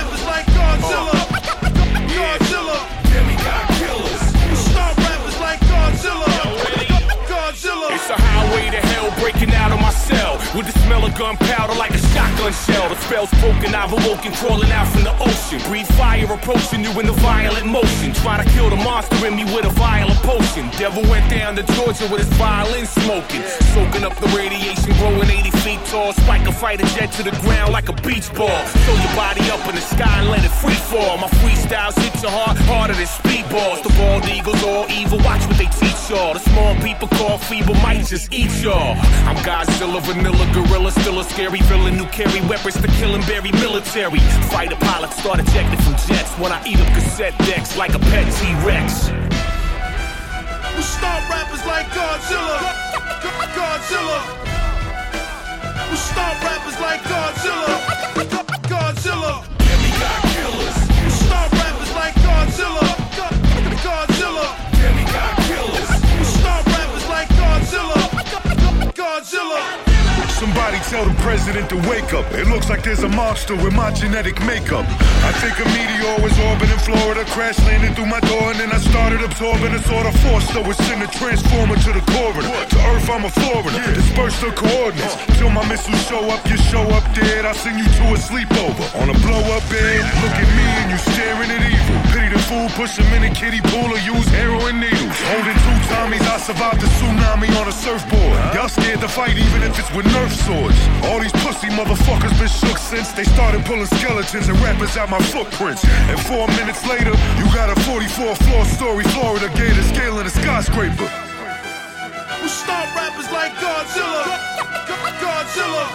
It's a highway to hell breaking out of my cell with the smell of gunpowder like a shotgun shell. The spell's broken, I've awoken, crawling out from the ocean. Breathe fire approaching you in the violent motion. Try to kill the monster in me with a violent potion. Devil went down to Georgia with his violin smoking. Soaking up the radiation, growing 80 feet tall. Spike a fighter jet to the ground like a beach ball. Throw your body up in the sky and let it free fall. My freestyles hit your heart harder than speedballs. The bald eagles all evil, watch what they teach y'all. The small people call feeble might just eat y'all. I'm Godzilla, vanilla, gorilla, still a scary villain who carry weapons to kill and bury military. Fighter pilots start ejecting from jets when I eat up cassette decks like a pet T-Rex. We stomp rappers like Godzilla. Godzilla. We stomp rappers like Godzilla. Godzilla. Demigod killers. We stomp rappers like Godzilla. Godzilla. Demigod killers. We stomp rappers like Godzilla. Godzilla. Somebody tell tell the president to wake up. It looks like there's a monster with my genetic makeup. I think a meteor was orbiting Florida, crash landed through my door, and then I started absorbing a sort of force that would send a transformer to the corridor. To Earth, I'm a foreigner. Disperse the coordinates till my missiles show up. You show up dead. I send you to a sleepover on a blow-up bed. Look at me and you staring at evil. Pity the fool, push him in a kiddie pool or use heroin needles. Holding two Tommies, I survived the tsunami on a surfboard. Y'all scared to fight even if it's with Nerf swords. All these pussy motherfuckers been shook since they started pulling skeletons and rappers out my footprints. And 4 minutes later, you got a 44-floor story Florida gator scaling a skyscraper. We stop rappers like Godzilla. Godzilla.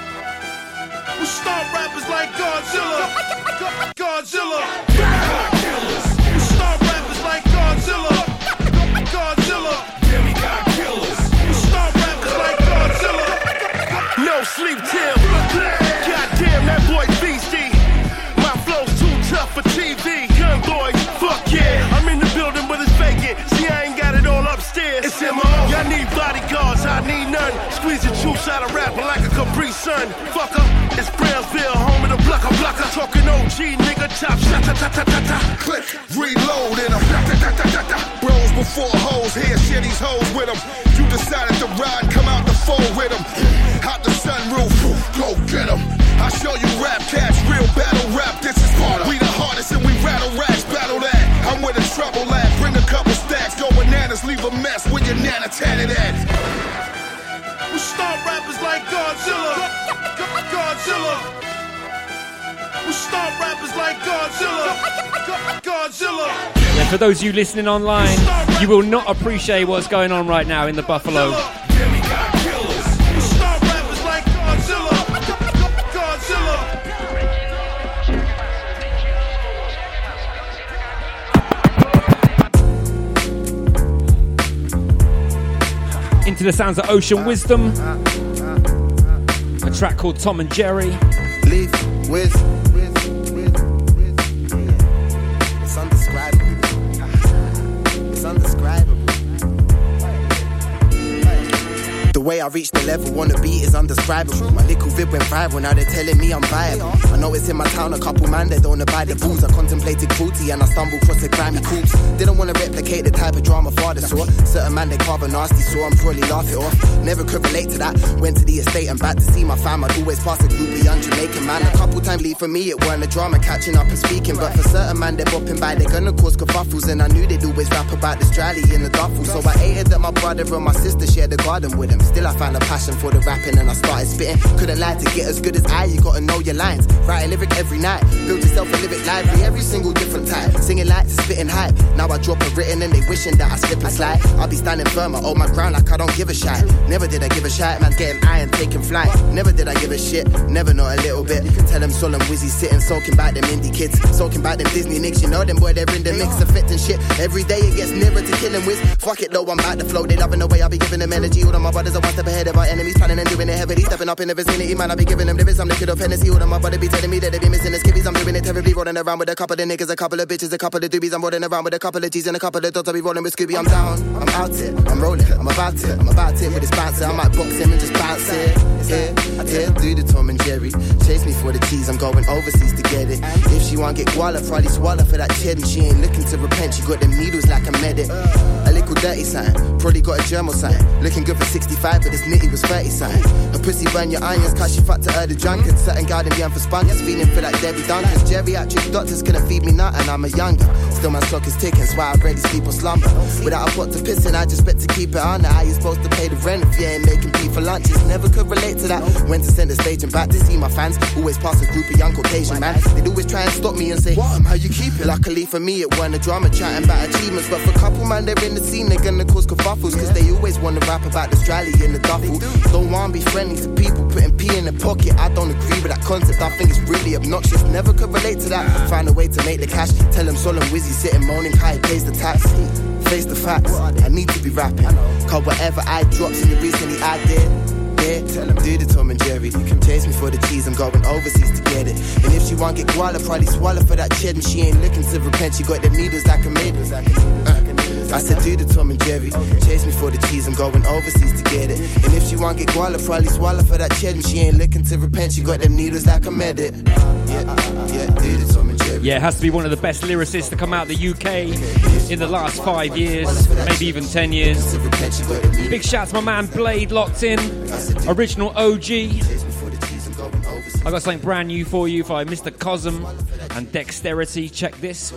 We stop rappers like Godzilla. Godzilla. We stop rappers like Godzilla. Godzilla. Demigod killers. We stop rappers like Godzilla. No sleep till. Goddamn, that boy's beastie. My flow's too tough for TV. Young boys, fuck yeah. I'm in the building, but it's vacant. See, I ain't got it all upstairs. It's MO. Y'all need bodyguards, I need none. Squeeze the juice out of rapping like a Capri Sun. Fucker, it's Brownsville, home of the blocker. Talking OG, nigga, chop, ta-ta-ta-ta-ta. Click, reload in them. Bros before hoes, here, share these hoes with them. You decided to ride, come out the phone with them. Out the sunroof, go get them. I show you rap cats, real battle rap. This is harder. We the hardest and we rattle racks, battle that. I'm with a trouble lad, bring a couple stacks, go bananas, leave a mess with your nana tatted ass. We stop rappers like Godzilla. Godzilla. We stop rappers like Godzilla. Godzilla. Yeah, for those of you listening online, you will not appreciate what's going on right now in the Buffalo. Demigod killers. We stop rappers like Godzilla. Godzilla. Into the sounds of Ocean Wisdom, a track called Tom and Jerry. Leave with it's undescribable. It's undescribable. The way I reached the level on the beat is undescribable. My little vid went viral, now they're telling me I'm viable. I know it's in my town, a couple man they don't abide the rules. I contemplated cruelty and I stumbled across the grimy corpse. Didn't want to replicate the type of drama father saw. Certain man they carve a nasty, so I'm probably laugh it off. Never could relate to that. Went to the estate and back to see my fam. I'd always pass a groupie young Jamaican man. A couple times leave for me, it weren't a drama catching up and speaking. But for certain man they're bopping by, they're gonna cause kerfuffles. And I knew they'd always rap about this drally in the duffel. So I hated that my brother and my sister shared the garden with him. Still I found a passion for the rapping and I started spitting. Couldn't lie, to get as good as I, you gotta know your lines. Write a lyric every night, build yourself a lyric library, every single different type. Singing like spitting hype. Now I drop a written and they wishing that I slip and slide. I'll be standing firm, I hold my ground like I don't give a shit. Never did I give a shit, man's getting iron, taking flight. Never did I give a shit, never not a little bit. Tell them Sol and Wizzy sitting, soaking back them indie kids, soaking back them Disney nicks. You know them boy, they're in the mix, affecting shit. Every day it gets nearer to killing with. Fuck it though, I'm back to flow. They loving the way I be giving them energy. All of my brothers are one step ahead of our enemies, planning and doing it heavily. Stepping up in the vicinity, man, I be giving them lyrics. I'm liquid up Hennessy. All of my brother be telling me that they be missing the skivvies. I'm doing it terribly, rolling around with a couple of niggas, a couple of bitches, a couple of doobies. I'm rolling around with a couple of G's and a couple of dots. I be rolling with Scooby. I'm down, I'm out it, I'm rolling, I'm about it with this bouncer. I might box him and just bounce it. Yeah, do the Tom and Jerry. Chase me for the cheese, I'm going overseas to get it. If she want get guala, probably swallow for that cheddar. She ain't looking to repent, she got them needles like a medic. A little dirty sign, probably got a germal sign. Looking good for 65, but this nitty was 30 sign. Her pussy burn your onions, cause she fucked to her the drunkard. Certain garden beyond for spunkers, feeling for that Debbie Dunkers. Geriatric doctors couldn't feed me nothing, I'm a younger. Still my clock is ticking, so I already sleep or slumber. Without a pot to piss in, I just bet to keep it on. How you supposed to pay the rent if you ain't making pee for lunches? Never could relate to that. Went to center stage and back to see my fans. Always pass a group of young Caucasian man. They'd always try and stop me and say, what, how you keep it? Luckily for me, it weren't a drama chatting about achievements. But for a couple man, they're in the scene, they're gonna cause kerfuffles. Cause they always wanna rap about the strally in the duffel. Don't wanna be friendly to people putting pee in their pocket. I don't agree with that concept, I think it's really obnoxious. Never could relate to that. Find a way to make the cash. Tell them Sol and Wizzy sitting moaning how he pays the tax. Face the facts, I need to be rapping. Cause whatever I dropped in the recently I did. Tell them do the Tom and Jerry. You can chase me for the cheese, I'm going overseas to get it. And if she want get guala, probably swallow for that cheddar. She ain't looking to repent, she got them needles like a maiden. I said do the Tom and Jerry. Chase me for the cheese, I'm going overseas to get it. And if she want get guala, probably swallow for that cheddar. She ain't looking to repent, she got them needles like a medic. Yeah, do the Tom and Jerry. Yeah, it has to be one of the best lyricists to come out of the UK in the last 5 years, maybe even 10 years. Big shout to my man Blade, locked in, original OG. I got something brand new for you by Mr. Cosm and Dexterity. Check this.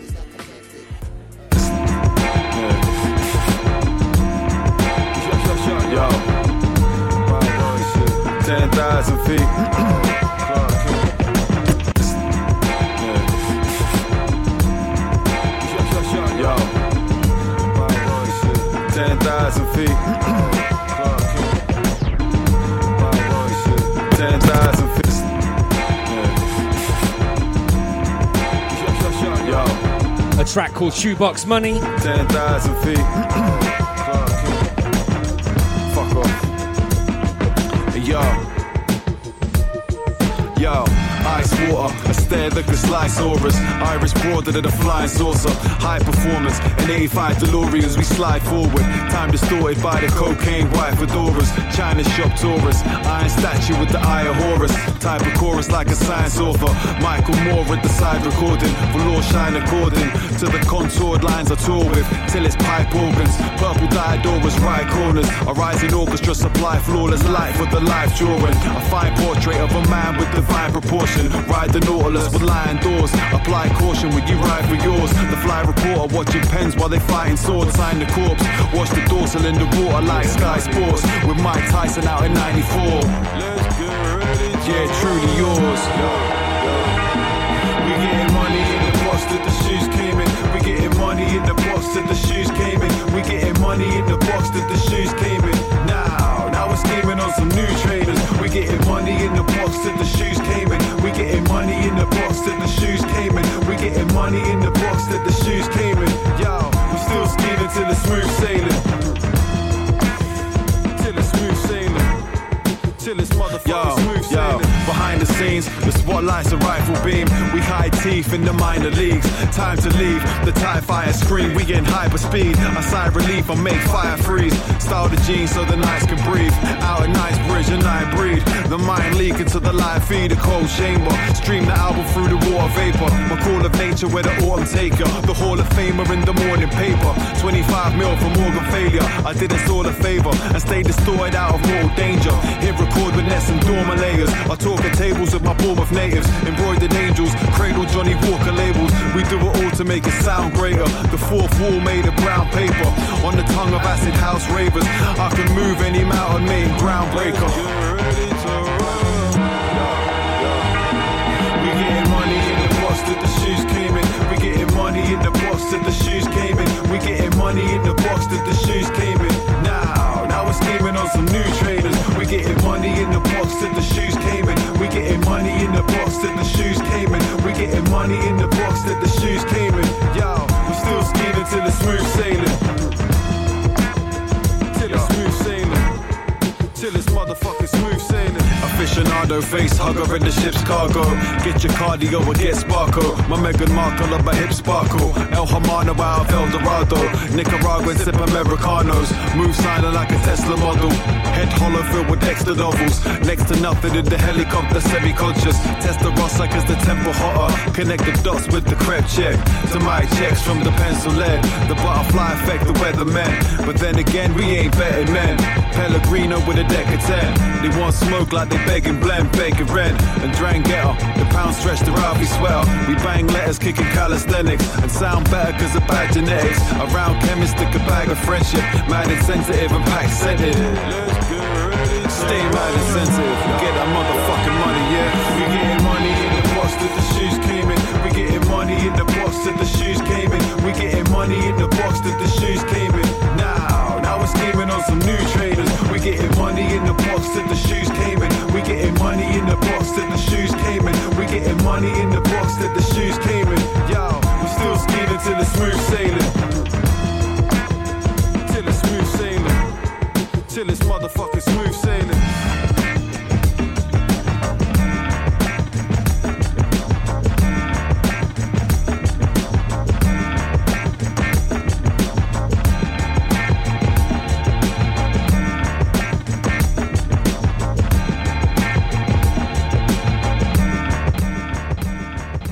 Yo, 10,000 feet. Yo, 10,000 feet. 10,000 feet. Yo, a track called Shoebox Money. 10,000 feet. Fuck off. Yo, ice water, a stare that can slice auras. Iris broader than a flying saucer. High performance, in 85 DeLoreans, we slide forward. Time distorted by the cocaine white fedoras. China shop tourists, iron statue with the eye of Horus. Type of chorus like a science author. Michael Moore at the side recording. Velour shine according to the contoured lines I tour with. Till it's pipe organs, purple dyed auras, right corners. A rising orchestra supply flawless light for the life drawing. A fine portrait of a man with divine proportion. Ride the Nautilus with lion doors. Apply caution when you ride for yours. The fly reporter watching pens while they fighting swords. Sign the corpse. Watch the dorsal in the water like Sky Sports. With Mike Tyson out in 94. Let's get ready. Yeah, truly yours. We getting money in the box that the shoes came in. We getting money in the box that the shoes came in. We getting money in the box that the shoes came in. Now we're scheming on some new traders. We getting money in the box that the shoes came in. We getting money in the box that the shoes came in. We getting money in the box that the shoes came in. Yo, we still scheming till it's smooth sailing. Till it's smooth sailing. Till it's motherfucking smooth sailing. Behind the scenes, the spotlight's a rifle beam. We hide teeth in the minor leagues. Time to leave, the TIE Fighter scream. We getting hyper speed. I sigh relief, I make fire freeze. Style the jeans so the nights can breathe. Out at Knightsbridge and I breathe. The mind leak into the live feed, a cold chamber. Stream the album through the water vapor. My call of nature where the autumn taker. The Hall of Famer in the morning paper. 25 mil for Morgan failure. I did us all a favor and stayed distorted out of mortal danger. Hit record with Ness and Dormer layers. I talk at tables with my Bournemouth natives. Embroidered angels, cradle Johnny Walker labels. We do it all to make it sound greater. The fourth wall made of brown paper. On the tongue of acid house ravers. I can move any mountain made groundbreaker. We getting money in the box that the shoes came in. We getting money in the box that the shoes came in. We getting money in the box that the shoes came in. Now we're scheming on some new traders. We getting money in the box that the shoes came in. We getting money in the box that the shoes came in. We getting money in the box that the shoes came in. Yo, we still scheming till it's smooth sailing. Till it's smooth sailing. Till it's motherfucking smooth sailing. Aficionado face hugger in the ship's cargo. Get your cardio or get sparkle. My Meghan Markle up a hip sparkle. El Hermano out of El Dorado. Nicaraguan sip Americanos. Move signing like a Tesla model. Head hollow filled with extra novels. Next to nothing in the helicopter, semi-conscious. Test the Rossa cause the tempo hotter. Connect the dots with the crepe check. To my checks from the pencil lead. The butterfly effect, the weatherman. But then again, we ain't betting men. Pellegrino with a deck of 10. They want smoke like they begging blend, begging rent. And Drangheta, the pound stretch the Ralphie sweater. We bang letters, kicking calisthenics. And sound better cause of bad genetics. Around chemists, stick a bag of friendship. Mad insensitive and pack scented. Stay mad insensitive. Get that motherfucking money, yeah. We getting money in the box that the shoes came in. We getting money in the box that the shoes came in. We getting money in the box that the shoes came in. Now we're scheming on some new traders. We getting money in the box that the shoes came in. We getting money in the box that the shoes came in. We getting money in the box that the shoes came in. Yo, we still scheming till it's smooth sailing. Till it's smooth sailing. Till it's motherfucking smooth sailing.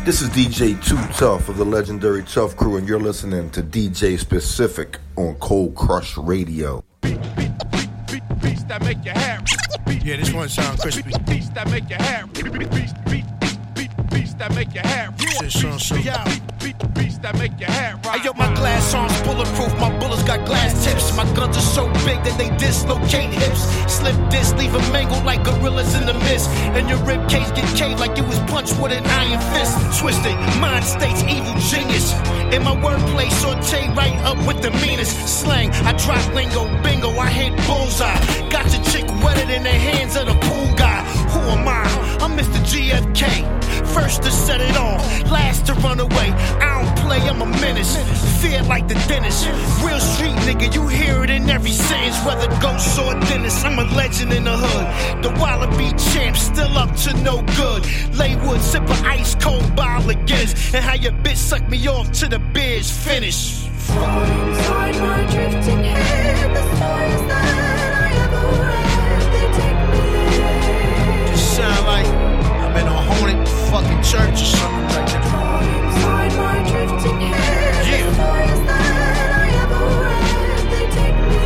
This is DJ Too Tough of the legendary Tough Crew, and you're listening to DJ Specific on Cold Crush Radio. Beats that make your hair. Yeah, this one sound crispy. Beats that make your hair. Beats that make your hair. Beats that make your hair. I yo, my glass arms bulletproof, my bullets got glass tips. My guns are so big that they dislocate hips. Slip disc, leave them mangled like gorillas in the mist. And your rib cage get caved like you was punched with an iron fist. Twisted, mind states, evil genius. In my wordplay, saute right up with the meanest slang. I drop lingo, bingo, I hit bullseye. Got your chick wetter in the hands of the pool guy. Who am I? I'm Mr. GFK. First to set it off, last to run away. I don't play, I'm a menace. Fear like the dentist. Real street nigga, you hear it in every sentence. Whether ghost or dentist, I'm a legend in the hood. The Wallaby champ, still up to no good. Lay wood, sip an ice cold bottle of Guinness. And how your bitch suck me off to the beer's finish. Inside my drifting head, the stories that I ever read, they take me there. Just sound like I'm in a haunted fucking church or something like that. Inside my drifting head, the stories that I ever read, they take me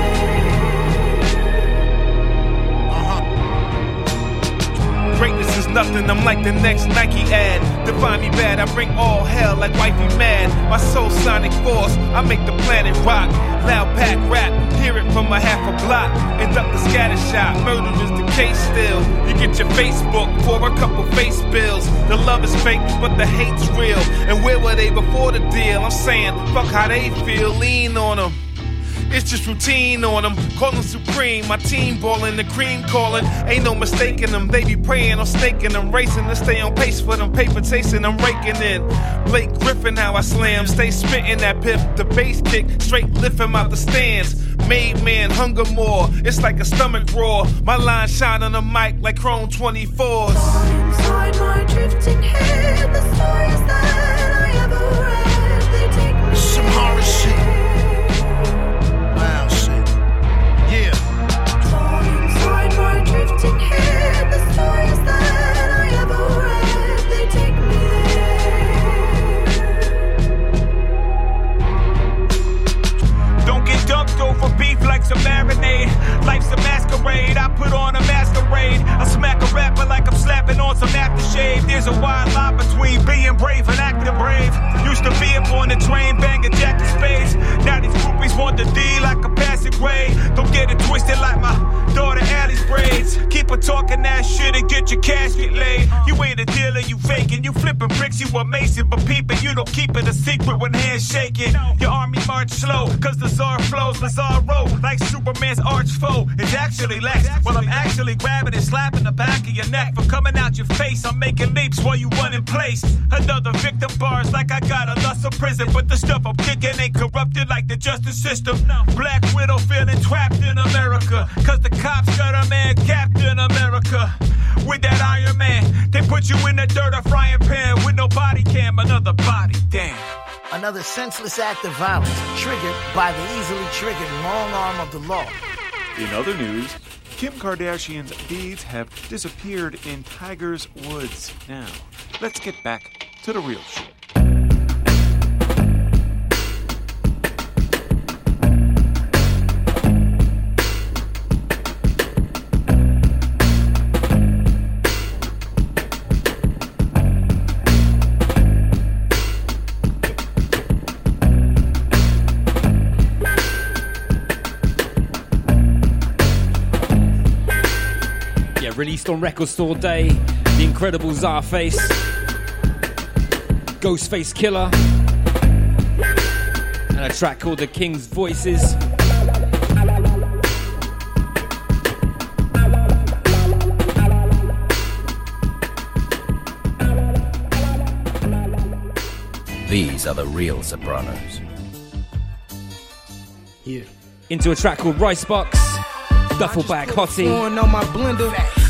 there. Greatness is nothing, I'm like the next Nike ad. Define me bad, I bring all hell like wifey mad. My soul sonic force, I make the planet rock. Loud pack rap, hear it from a half a block. End up the scatter shot, murder is the case still. You get your Facebook for a couple face bills. The love is fake, but the hate's real. And where were they before the deal? I'm saying, fuck how they feel, lean on them. It's just routine on them, call them supreme. My team ballin', the cream callin'. Ain't no mistaking them, they be praying, I'm snaking them. Racing to stay on pace for them, paper chasing, I'm raking in. Blake Griffin, how I slam, stay spittin' that piff. The bass kick, straight lift him out the stands. Made man, hunger more, it's like a stomach roar. My line shine on the mic like Chrome 24s. Inside my drifting head, the stories that I ever read, they take me some horror shit. Inside my drifting head, the stories that I ever read, they take me there. Don't get dumped over beef like some marinade. Life's a masquerade, I put on a masquerade. I smack a rapper like I'm slapping on some aftershave. There's a wide line between being brave and acting brave. Used to be up on the train, banging Jack in spades. Now these groupies want the D like a passing grade. Don't get it twisted like my daughter Allie's braids. Keep her talking that shit and get your casket laid. You ain't a dealer, you faking. You flipping bricks, you amazing. But peeping, you don't keep it a secret when hands shaking. Your army march slow, cause the czar flows. Lazaro, like Superman's arch foe. It's actually Lex, while I'm actually grabbing and slapping the back of your neck. For coming out your face, I'm making leaps while you run in place. Another victim bars like I got a loss of prison. But the stuff I'm kicking ain't corrupted like the justice system. Black Widow feeling trapped in America, cause the cops got a man capped in America. With that Iron Man, they put you in the dirt, a frying pan with no body cam, another body, damn. Another senseless act of violence triggered by the easily triggered long arm of the law. In other news, Kim Kardashian's beads have disappeared in Tiger's Woods. Now, let's get back to the real shit. Released on Record Store Day, the incredible Czarface, Ghostface Killer, and a track called The King's Voices. These are the real Sopranos. Yeah. Into a track called Rice Box, Duffel Bag Hottie. On my blender.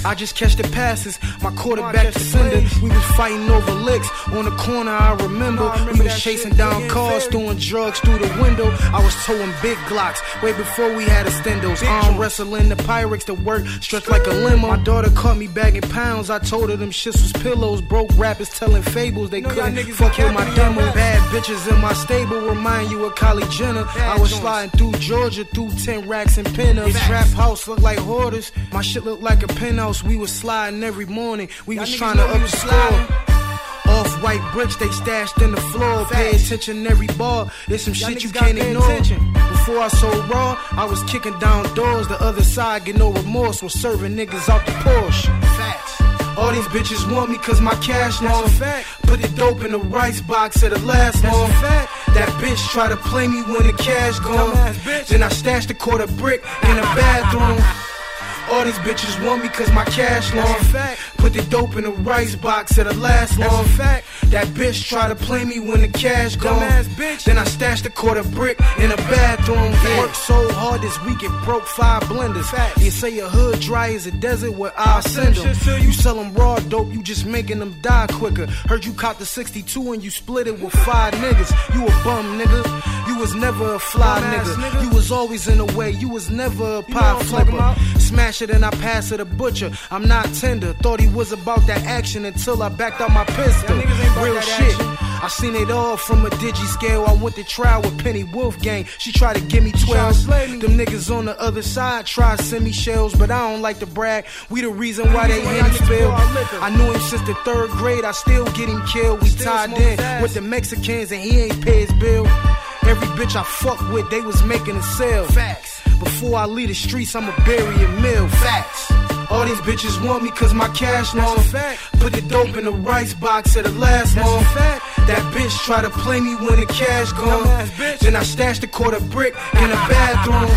I just catch the passes, my quarterback defender. We was fighting over licks on the corner, I remember. We was chasing down cars, throwing drugs through the window. I was towing big Glocks way before we had extendos. Arm wrestling the Pyrex to work, stretched like a limo. My daughter caught me bagging pounds, I told her them shits was pillows. Broke rappers telling fables, they couldn't fuck with my demo. Bad bitches in my stable remind you of Kylie Jenner. I was sliding through Georgia, through 10 racks and pinups. This trap house looked like hoarders, my shit looked like a penthouse. We was sliding every morning, we was trying to up the score. Off-white bricks, they stashed in the floor. Pay attention every bar, there's some shit you can't ignore. Before I sold raw, I was kicking down doors. The other side get no remorse, was serving niggas out the Porsche. Facts. All these bitches want me cause my cash long. Put the dope in the rice box at the last long. That bitch try to play me when the cash gone. Then I stashed a quarter brick in the bathroom. All these bitches want me cause my cash long. Put the dope in the rice box at the last long. That bitch try to play me when the cash gone. Then I stashed a quarter brick in the bathroom. Worked so hard this week it broke 5 blenders. You say your hood dry as a desert, where I'll send them. You sell them raw dope, you just making them die quicker. Heard you caught the 62 and you split it with 5 niggas. You a bum nigga, you was never a fly nigga. You was always in the way, you was never a pie flipper. Smash it and I pass it a butcher. I'm not tender, thought he was about that action until I backed out my pistol. Real shit, I seen it all from a digi scale. I went to trial with Penny Wolfgang, she tried to give me 12. Them niggas on the other side try to send me shells, but I don't like to brag. We the reason why they hit him spill. I knew him since the 3rd grade, I still get him killed. We tied in with the Mexicans and he ain't pay his bill. Every bitch I fuck with, they was making a sale. Facts. Before I leave the streets, I'ma bury a mill. Facts. All these bitches want me cause my cash long. Put the dope in the rice box at the last long. That bitch try to play me when the cash gone. Then I stashed a quarter brick in the bathroom.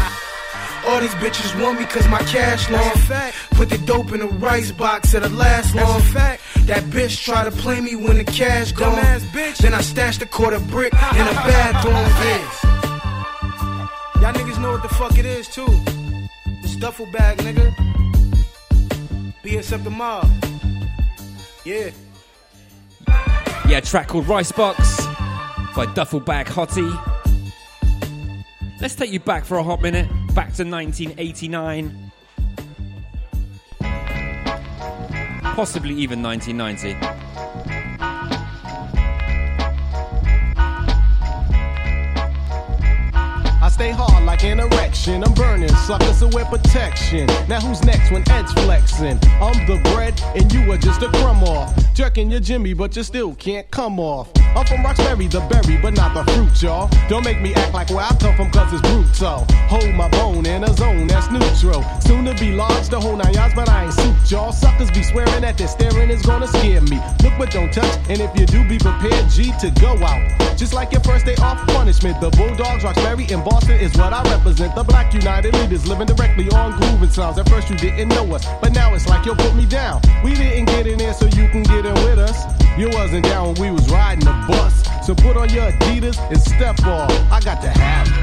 All these bitches want me cause my cash long. Put the dope in the rice box at the last long. That bitch try to play me when the cash gone. Then I stashed a quarter brick in the bathroom. Y'all niggas know what the fuck it is too. It's duffel bag, nigga. BSF the mob. Yeah. Yeah, track called Rice Box by Duffel Bag Hottie. Let's take you back for a hot minute, back to 1989. Possibly even 1990. I stay hard like an erection. I'm burning suckers away protection. Now who's next when Ed's flexing? I'm the bread and you are just a crumb off. Jerking your Jimmy, but you still can't come off. I'm from Roxbury, the berry, but not the fruit, y'all. Don't make me act like where I come from, cause it's brutal. Hold my bone in a zone that's neutral. Soon to be large, the whole 9 yards, but I ain't suit, y'all. Suckers be swearing that their staring is gonna scare me. Look but don't touch, and if you do, be prepared, G, to go out. Just like your first day off punishment. The Bulldogs, Roxbury, and Boston is what I represent. The Black United Leaders living directly on grooving sounds. At first you didn't know us, but now it's like you'll put me down. We didn't get in there so you can get in with us. You wasn't down when we was riding the bus. So put on your Adidas and step off. I got to have it.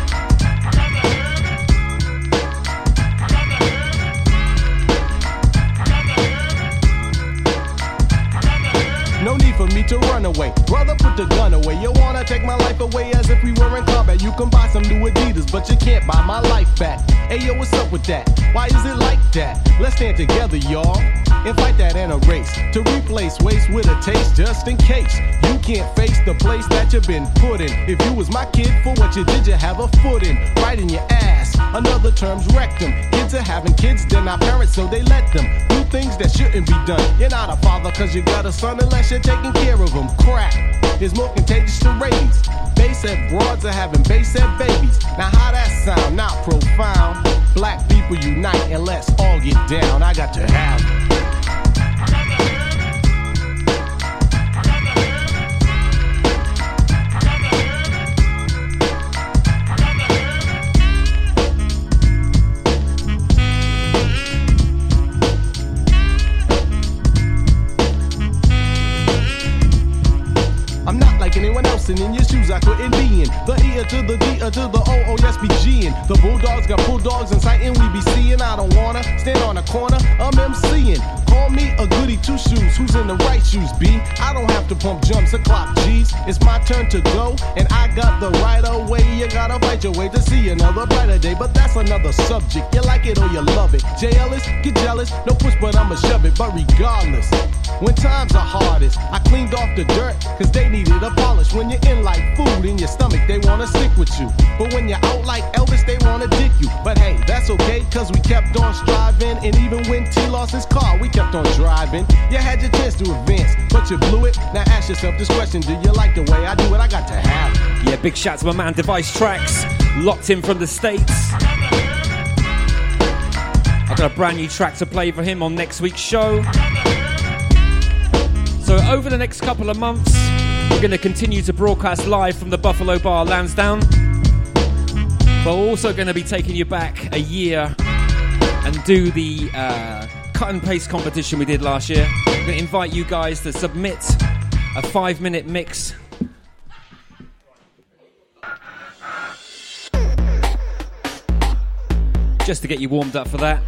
No need for me to run away. Brother, put the gun away. You wanna take my life away as if we were in combat. You can buy some new Adidas, but you can't buy my life back. Hey, yo, what's up with that? Why is it like that? Let's stand together, y'all, and fight that in a race. To replace waste with a taste, just in case you can't face the place that you've been put in. If you was my kid, for what you did, you have a foot in. Right in your ass. Another term's rectum. Kids are having kids, they're not parents, so they let them do things that shouldn't be done. You're not a father cause you got a son unless you're taking care of them. Crack is more contagious than rabies. Basehead broads are having basehead babies. Now how that sound? Not profound. Black people unite and let's all get down. I got to have it. Anyone else busting in your shoes I couldn't be in. The E to the D to the O, oh yes, be G'ing. The Bulldogs got bulldogs in sight and we be seeing. I don't wanna stand on a corner, I'm MCing. Call me a goody two shoes, who's in the right shoes, B? I don't have to pump jumps or clock G's. It's my turn to go, and I got the right of way. You gotta fight your way to see another brighter day, but that's another subject. You like it or you love it. J. Ellis, get jealous, no push but I'ma shove it. But regardless, when times are hardest, I cleaned off the dirt, cause they needed a polish. When you're in like food in your stomach, they wanna stick with you. But when you're out like Elvis, they wanna dick you. But hey, that's okay, cause we kept on striving. And even when T lost his car, we kept on driving. You had your chance to advance, but you blew it. Now ask yourself this question, do you like the way I do it? I got to have it. Yeah, big shout to my man Device Tracks, locked in from the States. I've got a brand new track to play for him on next week's show. So over the next couple of months, we're going to continue to broadcast live from the Buffalo Bar, Lansdowne. But we're also going to be taking you back a year and do the cut and paste competition we did last year. I'm going to invite you guys to submit a 5-minute mix. Just to get you warmed up for that.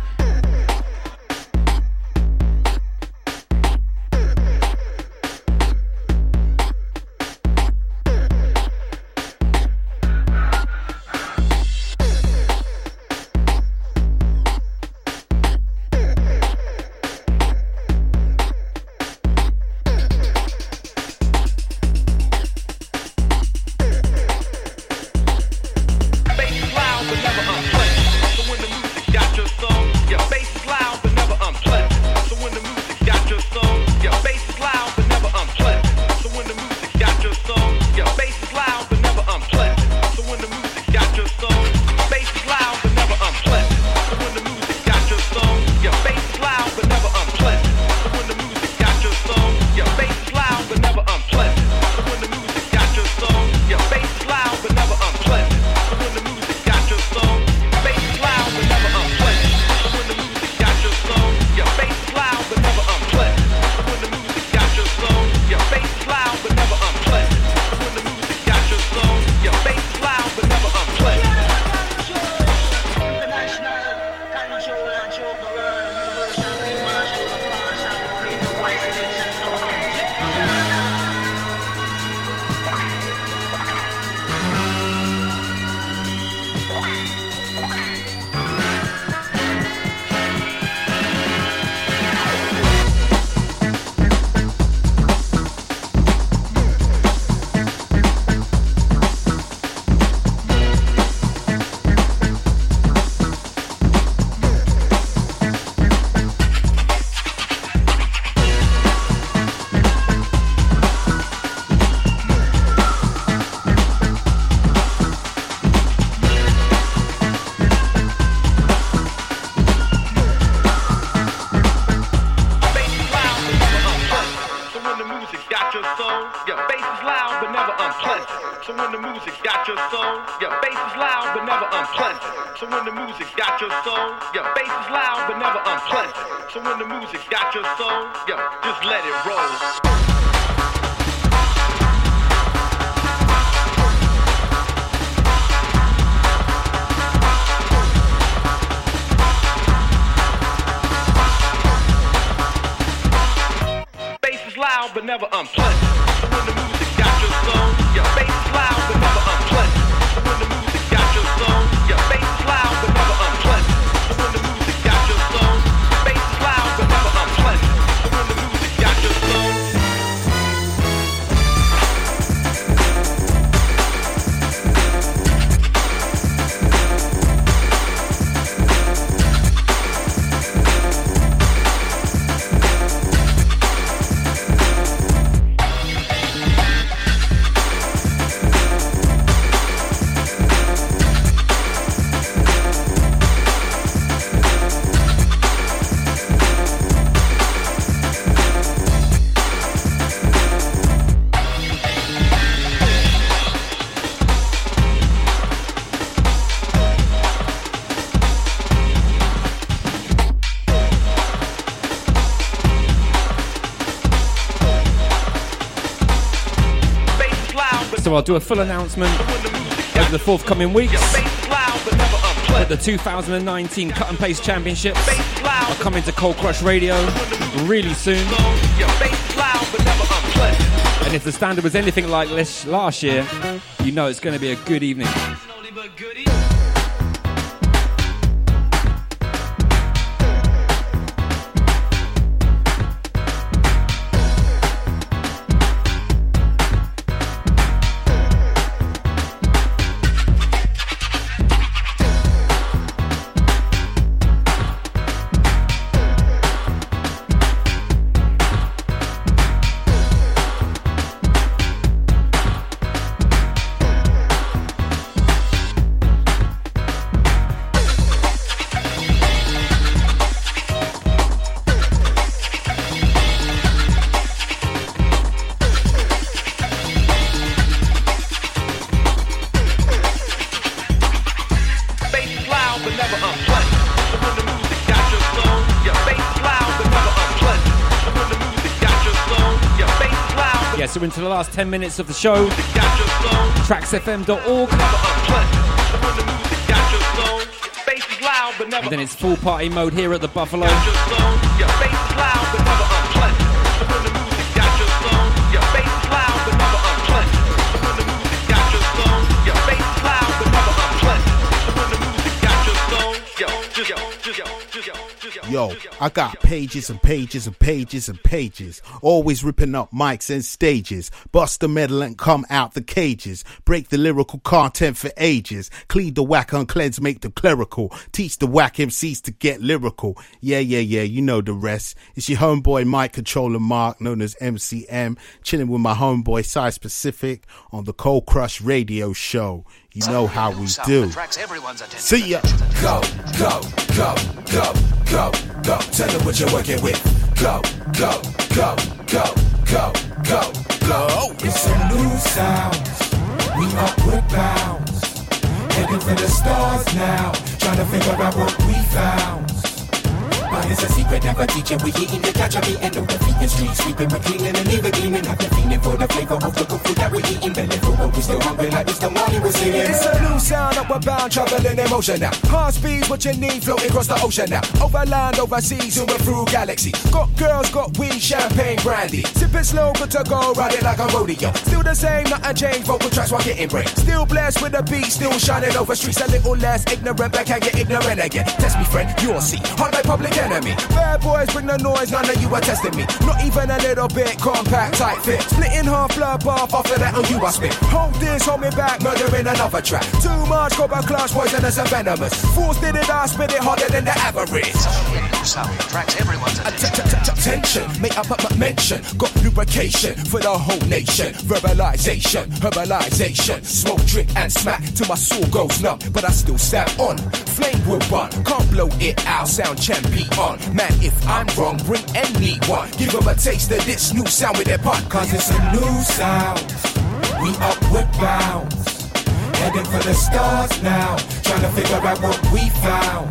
So I'll do a full announcement over the forthcoming weeks. But the 2019 Cut and Paste Championships are coming to Cold Crush Radio really soon. And if the standard was anything like this last year, you know it's going to be a good evening. So into the last 10 minutes of the show, tracksfm.org, and then it's full party mode here at the Buffalo. Yo, I got pages and pages and pages and pages, always ripping up mics and stages, bust the metal and come out the cages, break the lyrical content for ages, clean the whack and cleanse, make them clerical, teach the whack MCs to get lyrical. Yeah, you know the rest. It's your homeboy Mike Controller Mark, known as MCM, chilling with my homeboy Side Specific on the Cold Crush Radio Show. You know how we do. See ya. Go, go, go, go, go, go. Tell them what you're working with. Go, go, go, go, go, go, go. It's a new sound. We upward bounds. Heading for the stars now. Trying to figure out what we found. But it's a secret, never teaching. We eating the catch of the end of the feet and street sweeping. We're cleaning and leaving gleaming. Have been feeling for the flavor of the good food that we eating. Belly full, but we still hungry like it's the morning we're singing. It's a new sound, upward bound, traveling in motion now. Hard speed's what you need, floating across the ocean now. Over land, overseas, and we're through galaxy. Got girls, got weed, champagne, brandy. Sipping slow, good to go, ride it like a rodeo. Still the same, nothing changed, vocal tracks while getting brain. Still blessed with the beat, still shining over streets. A little less ignorant, but can't get ignorant again. Test me, friend, you'll see. Hard like Public Enemy. Bad boys bring the noise, none of you are testing me. Not even a little bit, compact, tight fit. Split in half, blood bath, after that on you I spit. Hold this, hold me back, murdering another track. Too much, go by class, poisonous and venomous. Fools did it, I spit it harder than the average. Sound tracks everyone's attention. May I put my mention? Got lubrication for the whole nation. Verbalization, herbalization. Smoke, drink and smack till my soul goes numb. But I still stand on. Flame will run, can't blow it out. Sound champion. Man, if I'm wrong, bring anyone. Give them a taste of this new sound with their butt. Cause it's a new sound. We upward bounds. Heading for the stars now. Trying to figure out what we found.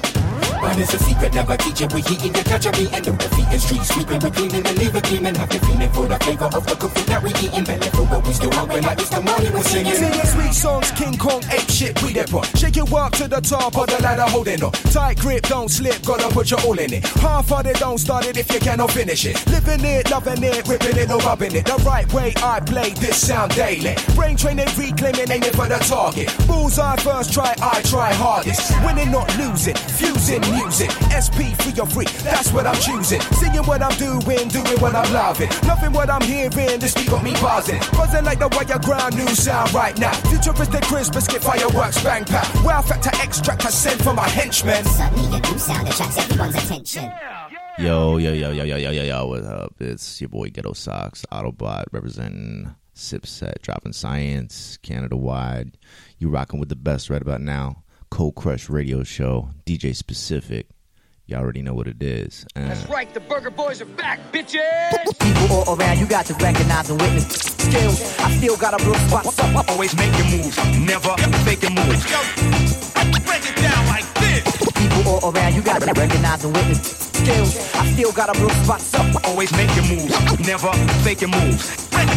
But it's a secret, never teach it. We eating the catch of the end of the feet and street sweeping. We're cleaning and leaving gleaming. Have been feeling for the flavor of the good food that we eating. Belly full, but we still hungry like it's the morning we're singing. Singing sweet songs, King Kong, ape shit, we that one. Shake your work to the top of the ladder, holding on. Tight grip, don't slip, gotta put your all in it. Half-hearted, don't start it if you cannot finish it. Living it, loving it, ripping it or rubbing it. The right way, I play this sound daily. Brain training, reclaiming, aiming for the target. Bullseye first try, I try hardest. Winning, not losing, fusing music. SP free or free, that's what I'm choosing. Singing what I'm doing what I'm loving. Loving what I'm hearing, this beat got me buzzing. Buzzing like the wire ground, new sound right now. Futuristic crisp, biscuit fireworks, bang pow. Wow factor extract I send for my henchmen. Suddenly a new sound attracts everyone's attention. Yo, what's up? It's your boy Ghetto Socks, Autobot, representing Sipset, dropping science, Canada-wide. You rocking with the best right about now. Cold Crush Radio Show, DJ Specific. You already know what it is. That's right, the Burger Boys are back, bitches! People all around, you got to recognize and witness skills. I still got a blue spot. Always make your moves, never fake your moves. Break it down like this. People all around, you got to recognize and witness skills. I still got a real spots up. Always make your moves, never fake your moves. Break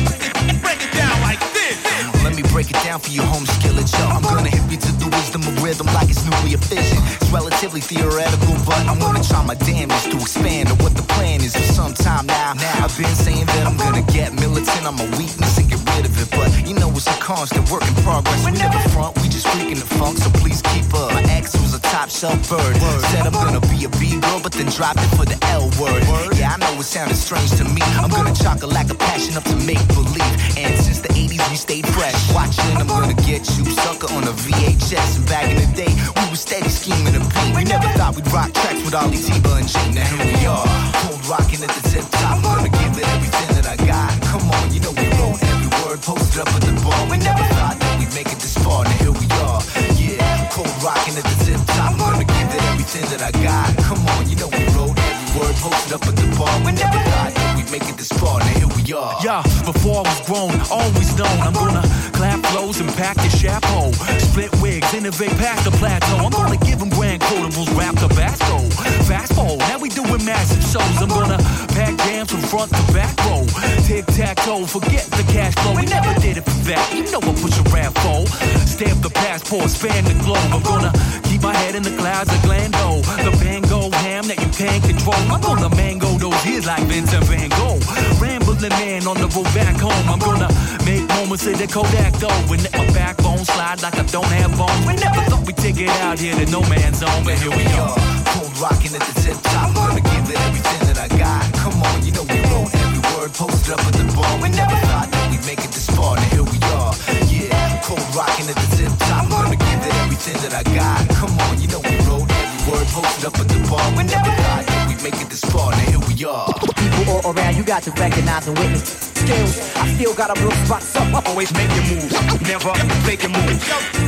it down like this. Let me break it down for you, home skillet, yo. I'm gonna hit you to the wisdom of rhythm like it's nuclear fission. It's relatively theoretical, but I'm gonna try my damnedest to expand on what the plan is for some time now. I've been saying that I'm gonna get militant on my weakness and get rid of it, but you know it's a constant work in progress. We never front, we just freaking the funk, so please keep up. My ex was a top shelf bird. Said I'm gonna be a B-girl, but then dropped it for the L word. Yeah, I know it sounded strange to me. I'm gonna chalk a lack of passion up to make believe. And since the 80s we stayed fresh. Watching, I'm gonna get you, sucker, on a VHS. And back in the day, we were steady scheming a beat. We never thought we'd rock tracks with Ollie, T-Bar, and Jane. Now here we are, cold rocking at the tip top. I'm gonna give it everything that I got. Come on, you know we wrote every word, posted up at the bar. We never thought that we'd make it this far. Now here we are, yeah, cold rocking at the tip top. I'm gonna give it everything that I got. Come on, you know we wrote every word, posted up at the bar. We never thought that we'd make it this far. Now here we are. Yeah, before I was grown, always known I'm gonna clap flows and pack the chapeau. Split wigs, innovate past the plateau. I'm gonna give them grand quotables, rap Tabasco. Fast forward, now we doing massive shows. I'm gonna pack jams from front to back row. Tic-tac-toe, forget the cash flow. We never did it for that, you know I push a rap for. Stamp the passport, span the globe. I'm gonna keep my head in the clouds of Glando. The Van Gogh ham that you can't control. I'm gonna mango those ears like Vincent Van Gogh. Rambling man on the road back home. I'm gonna make moments of the Kodak though. And let my backbone slide like I don't have bones. We never thought we'd take it out here to no man's zone. But here we are, cold rocking at the tip top. I'm gonna give it everything that I got. Come on, you know we wrote every word, posted up at the bar. We never thought that we'd make it this far. Now here we are, yeah, cold rocking at the tip top. I'm gonna give it everything that I got. Come on, you know we wrote every word, posted up at the bar. We never thought that we'd make it this far. Now here we are. People all around, you got to recognize and witness skills. I still got a real spots up. Always make your moves, never fake your moves.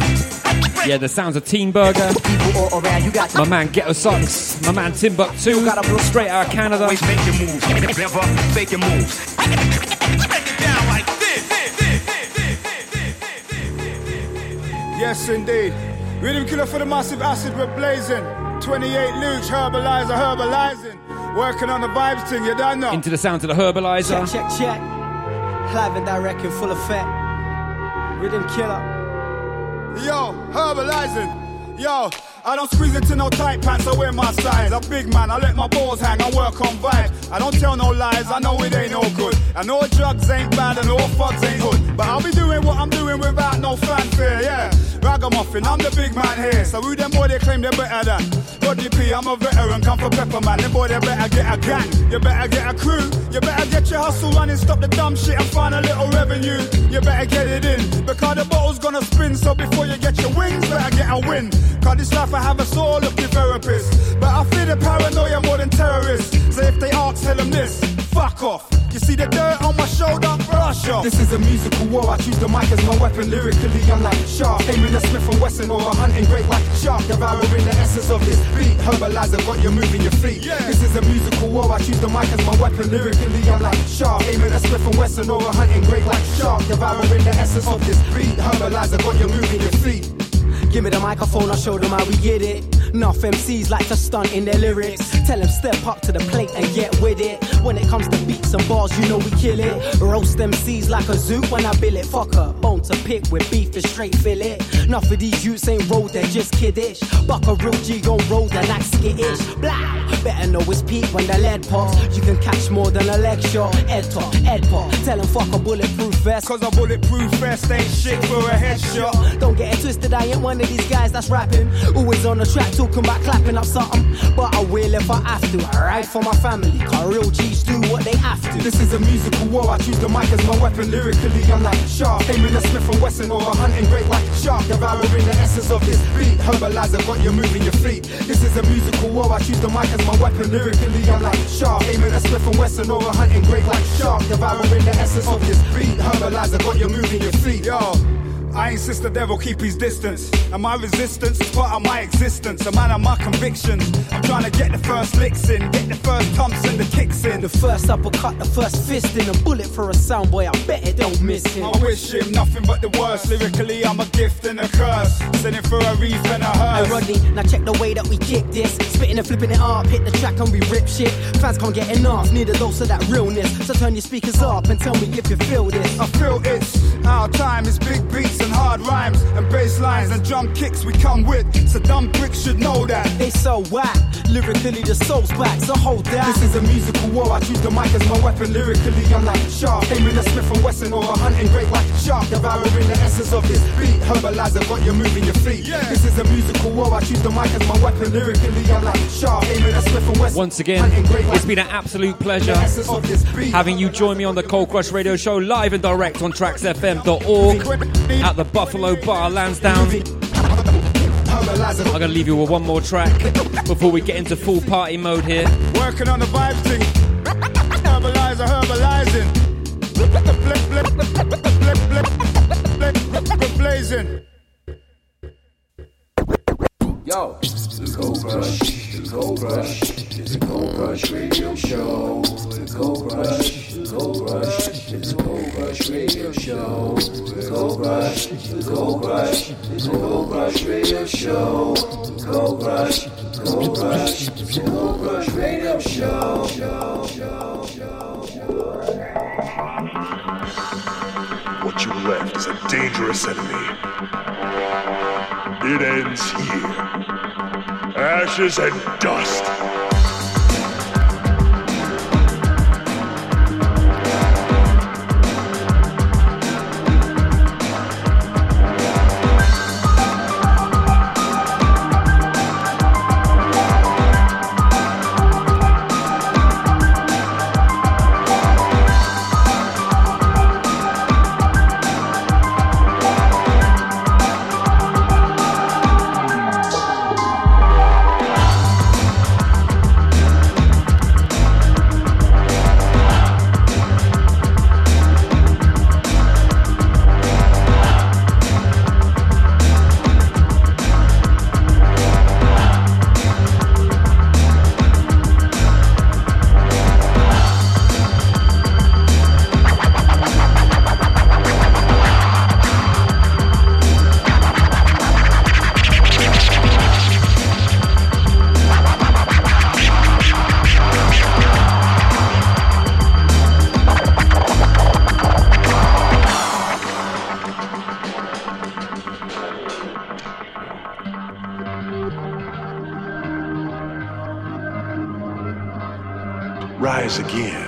Yeah, the sounds of Teen Burger. My man Ghetto Socks. My man Timbuktu. Straight out of Canada. Always make your moves, never fake your moves. Break it down like this. Yes, indeed. Rhythm killer for the massive acid we're blazing. 28 Luch, herbalizing. Working on the vibes thing, you don't know. Into the sounds of the Herbalizer. Check. Live and direct in full effect. Rhythm killer. Yo, herbalizing. Yo, I don't squeeze into no tight pants, I wear my size. A big man, I let my balls hang, I work on vibes. I don't tell no lies, I know it ain't no good. I know drugs ain't bad and all fucks ain't good. But I'll be doing what I'm doing without no fanfare, yeah. Ragamuffin, I'm the big man here. So who them boy they claim they're better than? Rodney P, I'm a veteran, come for pepper man. Them boy they better get a gang, you better get a crew. You better get your hustle running, stop the dumb shit and find a little revenue. You better get it in, because the bottle's gonna spin. So before you get your wings, better get a win. Cause this life I have a soul of the therapist. But I feel the paranoia more than terrorists. So if they ask, tell them this, fuck off. You see the dirt on my shoulder, brush off. This is a musical war, I choose the mic as my weapon. Lyrically I'm like sharp, aiming a Smith & Wesson or a hunting great like shark. Devouring the essence of this beat, herbalizer got you moving your feet. Yeah. This is a musical war, I choose the mic as my weapon. Lyrically I'm like sharp, aiming a Smith & Wesson or a hunting great like shark. Devouring the essence of this beat, herbalizer got you moving your feet. Give me the microphone, I'll show them how we get it. Enough MCs like to stunt in their lyrics. Tell them step up to the plate and get with it. When it comes to beats and bars, you know we kill it. Roast MCs like a zoo when I bill it. Fuck a bone to pick with beef and straight fillet. Enough of these youths ain't rolled, they're just kiddish. Buck a real G gon' roll, they're like skittish. Blah, better know it's peak when the lead pops. You can catch more than a leg shot. Ed pop, tell them fuck a bulletproof vest. Cause a bulletproof vest ain't shit for a headshot. Don't get it twisted, I ain't one of these guys that's rapping. Always on the track talking about clapping up something. But I will if I have to. I ride for my family, cause real G's do what they have to. This is a musical war, I choose the mic as my weapon. Lyrically I'm like sharp, aiming a Smith & Wesson or a hunting great like shark. Devouring the essence of this beat, herbalizer got you moving your feet. This is a musical war, I choose the mic as my weapon. Lyrically I'm like sharp, aiming a Smith & Wesson or a hunting great like shark. Devouring the essence of this beat, herbalizer got you moving your feet. Yo, I insist the devil keep his distance. And my resistance is part of my existence. A man of my convictions. I'm trying to get the first licks in, get the first thumps and the kicks in. The first uppercut, the first fist in. A bullet for a sound boy, I bet it don't miss him. I wish him nothing but the worst. Lyrically, I'm a gift and a curse. Sending for a reef and a hearse. Hey Rodney, now check the way that we kick this. Spitting and flipping it up, hit the track and we rip shit. Fans can't get enough, need a dose of that realness. So turn your speakers up and tell me if you feel this. I feel it's our time, it's big beats and hard rhymes and bass lines and drum kicks we come with. So dumb bricks should know that. They so whack, lyrically the soul's back, so hold that. This is a musical war, I choose the mic as my weapon. Lyrically I'm like sharp, aiming a Smith & Wesson or a hunting great white shark. Devouring the essence of this beat, Herbalizer got you moving your feet. This is a musical war, I choose the mic as my weapon. Lyrically I'm like sharp, aiming a Smith & Wesson. Once again, it's been an absolute pleasure having you join me on the Cold Crush Radio Show live and direct on traxfm.org at the Buffalo Bar, Lansdowne. I'm going to leave you with one more track before we get into full party mode here. Working on the vibe thing. Herbalizer, herbalizing. Blazing. Yo, the Cold Crush, the Cold Crush, it's a Cold Crush Radio Show. The Cold Crush, the Cold Crush, it's a Cold Crush Radio Show. The Cold Crush, the Cold Crush, it's a Cold Crush Radio Show. The Cold Crush, the Cold Crush, it's a Cold Crush Radio Show. What you left is a dangerous enemy. It ends here. Ashes and dust. Rise again.